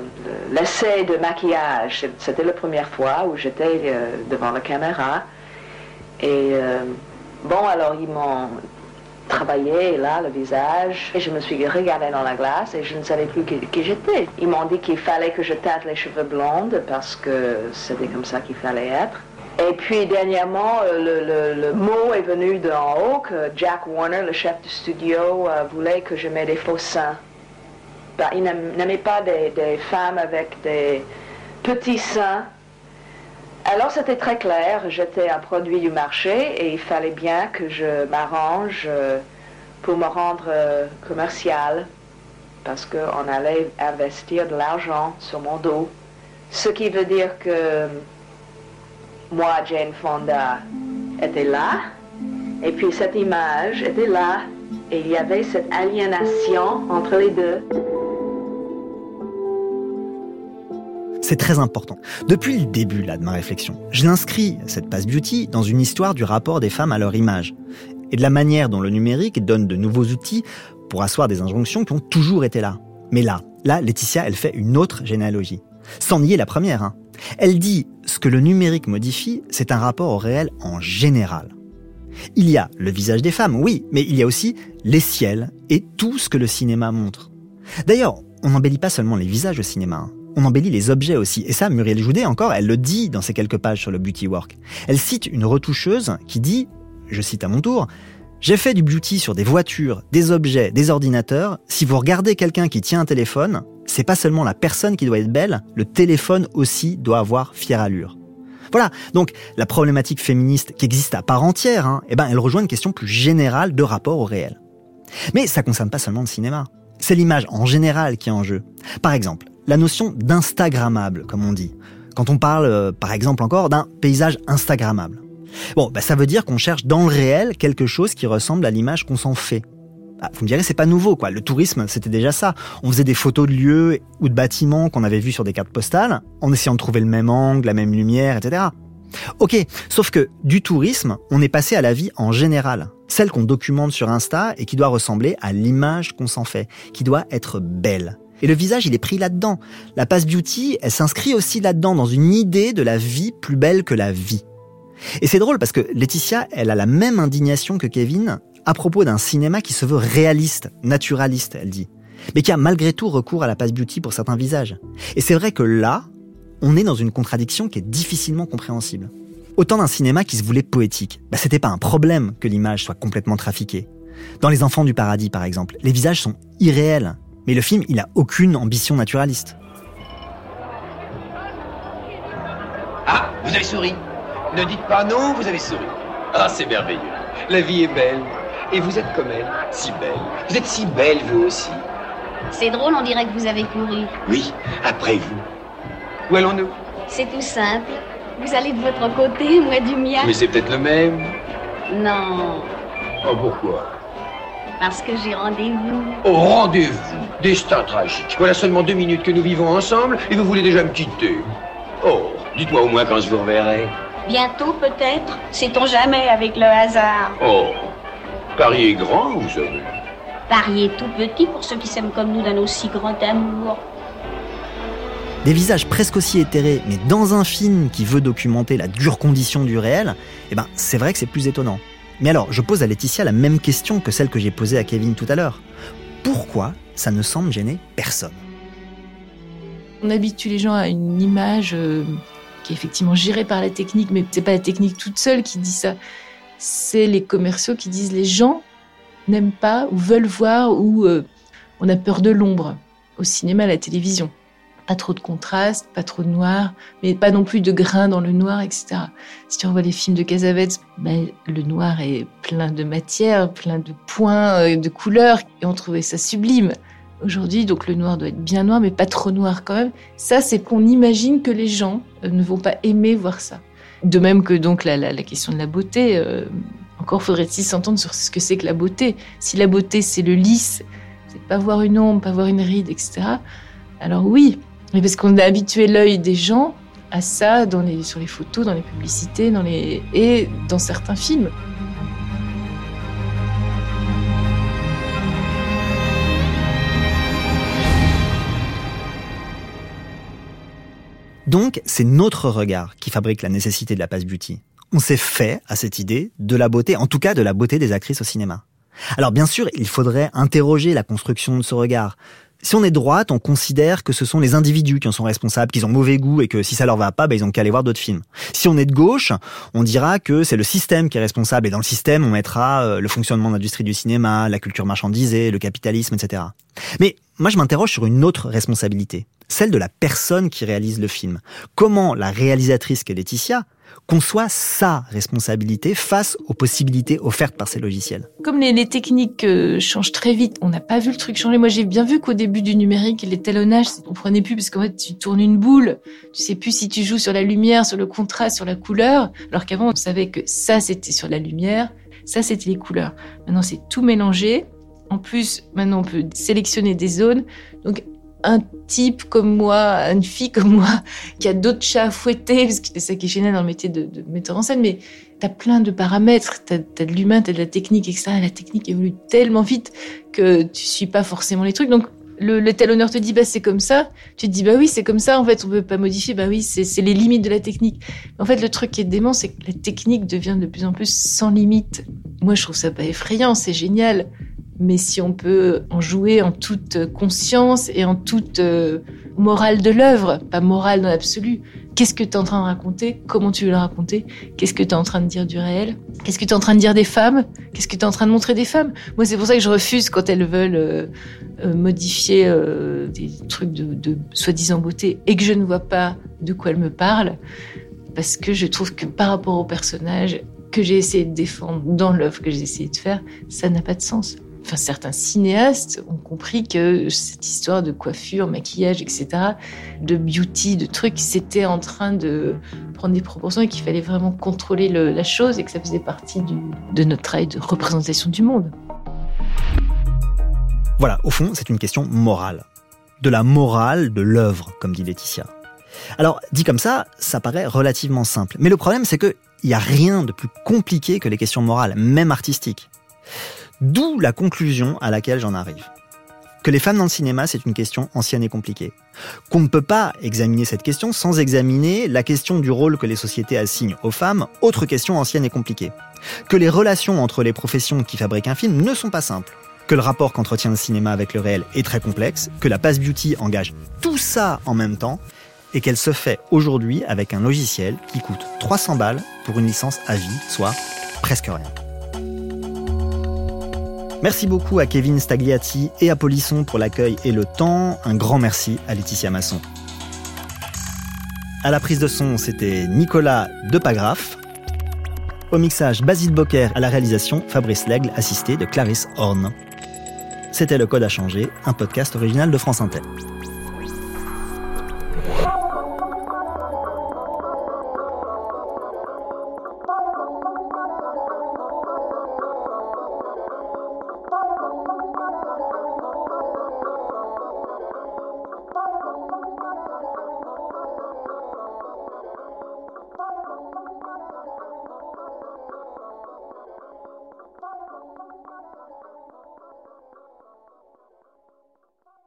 l'essai de maquillage. C'était la première fois où j'étais devant la caméra. Et alors ils m'ont travaillé là, le visage. Et je me suis regardée dans la glace et je ne savais plus qui j'étais. Ils m'ont dit qu'il fallait que je teinte les cheveux blondes parce que c'était comme ça qu'il fallait être. Et puis, dernièrement, le mot est venu d'en haut que Jack Warner, le chef du studio, voulait que je mette des faux seins. Il n'aimait pas des femmes avec des petits seins. Alors, c'était très clair. J'étais un produit du marché et il fallait bien que je m'arrange pour me rendre commercial parce qu'on allait investir de l'argent sur mon dos. Ce qui veut dire que moi, Jane Fonda, était là, et puis cette image était là, et il y avait cette aliénation entre les deux. C'est très important. Depuis le début de ma réflexion, je l'inscris, cette passe beauty, dans une histoire du rapport des femmes à leur image, et de la manière dont le numérique donne de nouveaux outils pour asseoir des injonctions qui ont toujours été là. Mais là, Laetitia, elle fait une autre généalogie. Sans nier la première, Elle dit, ce que le numérique modifie, c'est un rapport au réel en général. Il y a le visage des femmes, oui, mais il y a aussi les ciels et tout ce que le cinéma montre. D'ailleurs, on n'embellit pas seulement les visages au cinéma, on embellit les objets aussi. Et ça, Muriel Joudet, encore, elle le dit dans ses quelques pages sur le beauty work. Elle cite une retoucheuse qui dit, je cite à mon tour, « J'ai fait du beauty sur des voitures, des objets, des ordinateurs. Si vous regardez quelqu'un qui tient un téléphone, c'est pas seulement la personne qui doit être belle, le téléphone aussi doit avoir fière allure. » Voilà, donc la problématique féministe qui existe à part entière, elle rejoint une question plus générale de rapport au réel. Mais ça concerne pas seulement le cinéma. C'est l'image en général qui est en jeu. Par exemple, la notion d'instagrammable, comme on dit. Quand on parle, par exemple encore, d'un paysage instagrammable. Bon, ça veut dire qu'on cherche dans le réel quelque chose qui ressemble à l'image qu'on s'en fait. Vous me direz, c'est pas nouveau, quoi. Le tourisme, c'était déjà ça. On faisait des photos de lieux ou de bâtiments qu'on avait vus sur des cartes postales, en essayant de trouver le même angle, la même lumière, etc. Ok, sauf que du tourisme, on est passé à la vie en général. Celle qu'on documente sur Insta et qui doit ressembler à l'image qu'on s'en fait, qui doit être belle. Et le visage, il est pris là-dedans. La Pass Beauty, elle s'inscrit aussi là-dedans, dans une idée de la vie plus belle que la vie. Et c'est drôle parce que Laetitia, elle a la même indignation que Kevin à propos d'un cinéma qui se veut réaliste, naturaliste, elle dit, mais qui a malgré tout recours à la Pass Beauty pour certains visages. Et c'est vrai que là, on est dans une contradiction qui est difficilement compréhensible. Autant d'un cinéma qui se voulait poétique, c'était pas un problème que l'image soit complètement trafiquée. Dans Les Enfants du Paradis, par exemple, les visages sont irréels, mais le film, il a aucune ambition naturaliste. Ah, vous avez souri. Ne dites pas non, vous avez souri. Ah, c'est merveilleux. La vie est belle. Et vous êtes comme elle, si belle. Vous êtes si belle, vous aussi. C'est drôle, on dirait que vous avez couru. Oui, après vous. Où allons-nous? C'est tout simple. Vous allez de votre côté, moi du mien. Mais c'est peut-être le même. Non. Oh, pourquoi? Parce que j'ai rendez-vous. Oh, rendez-vous. Destin tragique. Voilà seulement 2 minutes que nous vivons ensemble et vous voulez déjà me quitter. Oh, dites-moi au moins quand je vous reverrai. Bientôt, peut-être. Sait-on jamais avec le hasard. Oh, Paris est grand, vous savez. Paris est tout petit pour ceux qui s'aiment comme nous d'un aussi grand amour. Des visages presque aussi éthérés, mais dans un film qui veut documenter la dure condition du réel, c'est vrai que c'est plus étonnant. Mais alors, je pose à Laetitia la même question que celle que j'ai posée à Kevin tout à l'heure. Pourquoi ça ne semble gêner personne? On habitue les gens à une image qui est effectivement gérée par la technique, mais c'est pas la technique toute seule qui dit ça. C'est les commerciaux qui disent les gens n'aiment pas ou veulent voir ou on a peur de l'ombre au cinéma, à la télévision. Pas trop de contraste, pas trop de noir, mais pas non plus de grains dans le noir, etc. Si tu revois les films de Cassavetes, le noir est plein de matière, plein de points, de couleurs, et on trouvait ça sublime. Aujourd'hui, donc le noir doit être bien noir, mais pas trop noir quand même. Ça, c'est qu'on imagine que les gens ne vont pas aimer voir ça. De même que donc la question de la beauté, encore faudrait-il s'entendre sur ce que c'est que la beauté. Si la beauté, c'est le lisse, c'est pas voir une ombre, pas voir une ride, etc. Alors oui, mais parce qu'on a habitué l'œil des gens à ça sur les photos, dans les publicités, et dans certains films. Donc, c'est notre regard qui fabrique la nécessité de la Pass Beauty. On s'est fait à cette idée de la beauté, en tout cas de la beauté des actrices au cinéma. Alors bien sûr, il faudrait interroger la construction de ce regard. Si on est droite, on considère que ce sont les individus qui en sont responsables, qu'ils ont mauvais goût et que si ça leur va pas, ils ont qu'à aller voir d'autres films. Si on est de gauche, on dira que c'est le système qui est responsable et dans le système, on mettra le fonctionnement de l'industrie du cinéma, la culture marchandisée, le capitalisme, etc. Mais moi, je m'interroge sur une autre responsabilité, celle de la personne qui réalise le film. Comment la réalisatrice qu'est Laetitia conçoit sa responsabilité face aux possibilités offertes par ces logiciels. Comme les techniques changent très vite, on n'a pas vu le truc changer. Moi, j'ai bien vu qu'au début du numérique, l'étalonnage, on prenait plus parce qu'en fait, tu tournes une boule, tu sais plus si tu joues sur la lumière, sur le contraste, sur la couleur, alors qu'avant, on savait que ça, c'était sur la lumière, ça, c'était les couleurs. Maintenant, c'est tout mélangé. En plus, maintenant, on peut sélectionner des zones. Donc, un type comme moi, une fille comme moi, qui a d'autres chats à fouetter, parce que c'est ça qui est gênant dans le métier de metteur en scène, mais t'as plein de paramètres, t'as de l'humain, t'as de la technique, etc. La technique évolue tellement vite que tu suis pas forcément les trucs. Donc, l'étalonneur te dit, c'est comme ça. Tu te dis, oui, c'est comme ça, en fait, on peut pas modifier. Oui, c'est les limites de la technique. En fait, le truc qui est dément, c'est que la technique devient de plus en plus sans limite. Moi, je trouve ça pas effrayant, c'est génial. Mais si on peut en jouer en toute conscience et en toute morale de l'œuvre, pas morale dans l'absolu, qu'est-ce que tu es en train de raconter? Comment tu veux le raconter? Qu'est-ce que tu es en train de dire du réel? Qu'est-ce que tu es en train de dire des femmes? Qu'est-ce que tu es en train de montrer des femmes? Moi, c'est pour ça que je refuse quand elles veulent modifier des trucs de soi-disant beauté et que je ne vois pas de quoi elles me parlent. parce que je trouve que par rapport au personnage que j'ai essayé de défendre dans l'œuvre que j'ai essayé de faire, ça n'a pas de sens. Enfin, certains cinéastes ont compris que cette histoire de coiffure, maquillage, etc., de beauty, de trucs, c'était en train de prendre des proportions et qu'il fallait vraiment contrôler la chose et que ça faisait partie de notre travail de représentation du monde. Voilà, au fond, c'est une question morale. De la morale de l'œuvre, comme dit Laetitia. Alors, dit comme ça paraît relativement simple. Mais le problème, c'est qu'il n'y a rien de plus compliqué que les questions morales, même artistiques. D'où la conclusion à laquelle j'en arrive. Que les femmes dans le cinéma, c'est une question ancienne et compliquée. Qu'on ne peut pas examiner cette question sans examiner la question du rôle que les sociétés assignent aux femmes, autre question ancienne et compliquée. Que les relations entre les professions qui fabriquent un film ne sont pas simples. Que le rapport qu'entretient le cinéma avec le réel est très complexe, que la passe beauty engage tout ça en même temps, et qu'elle se fait aujourd'hui avec un logiciel qui coûte 300 balles pour une licence à vie, soit presque rien. Merci beaucoup à Kevin Stagliati et à Polisson pour l'accueil et le temps. Un grand merci à Laetitia Masson. À la prise de son, c'était Nicolas Depagraf. Au mixage, Basile Bocquer. À la réalisation, Fabrice Lègle, assisté de Clarisse Horn. C'était Le Code à changer, un podcast original de France Inter.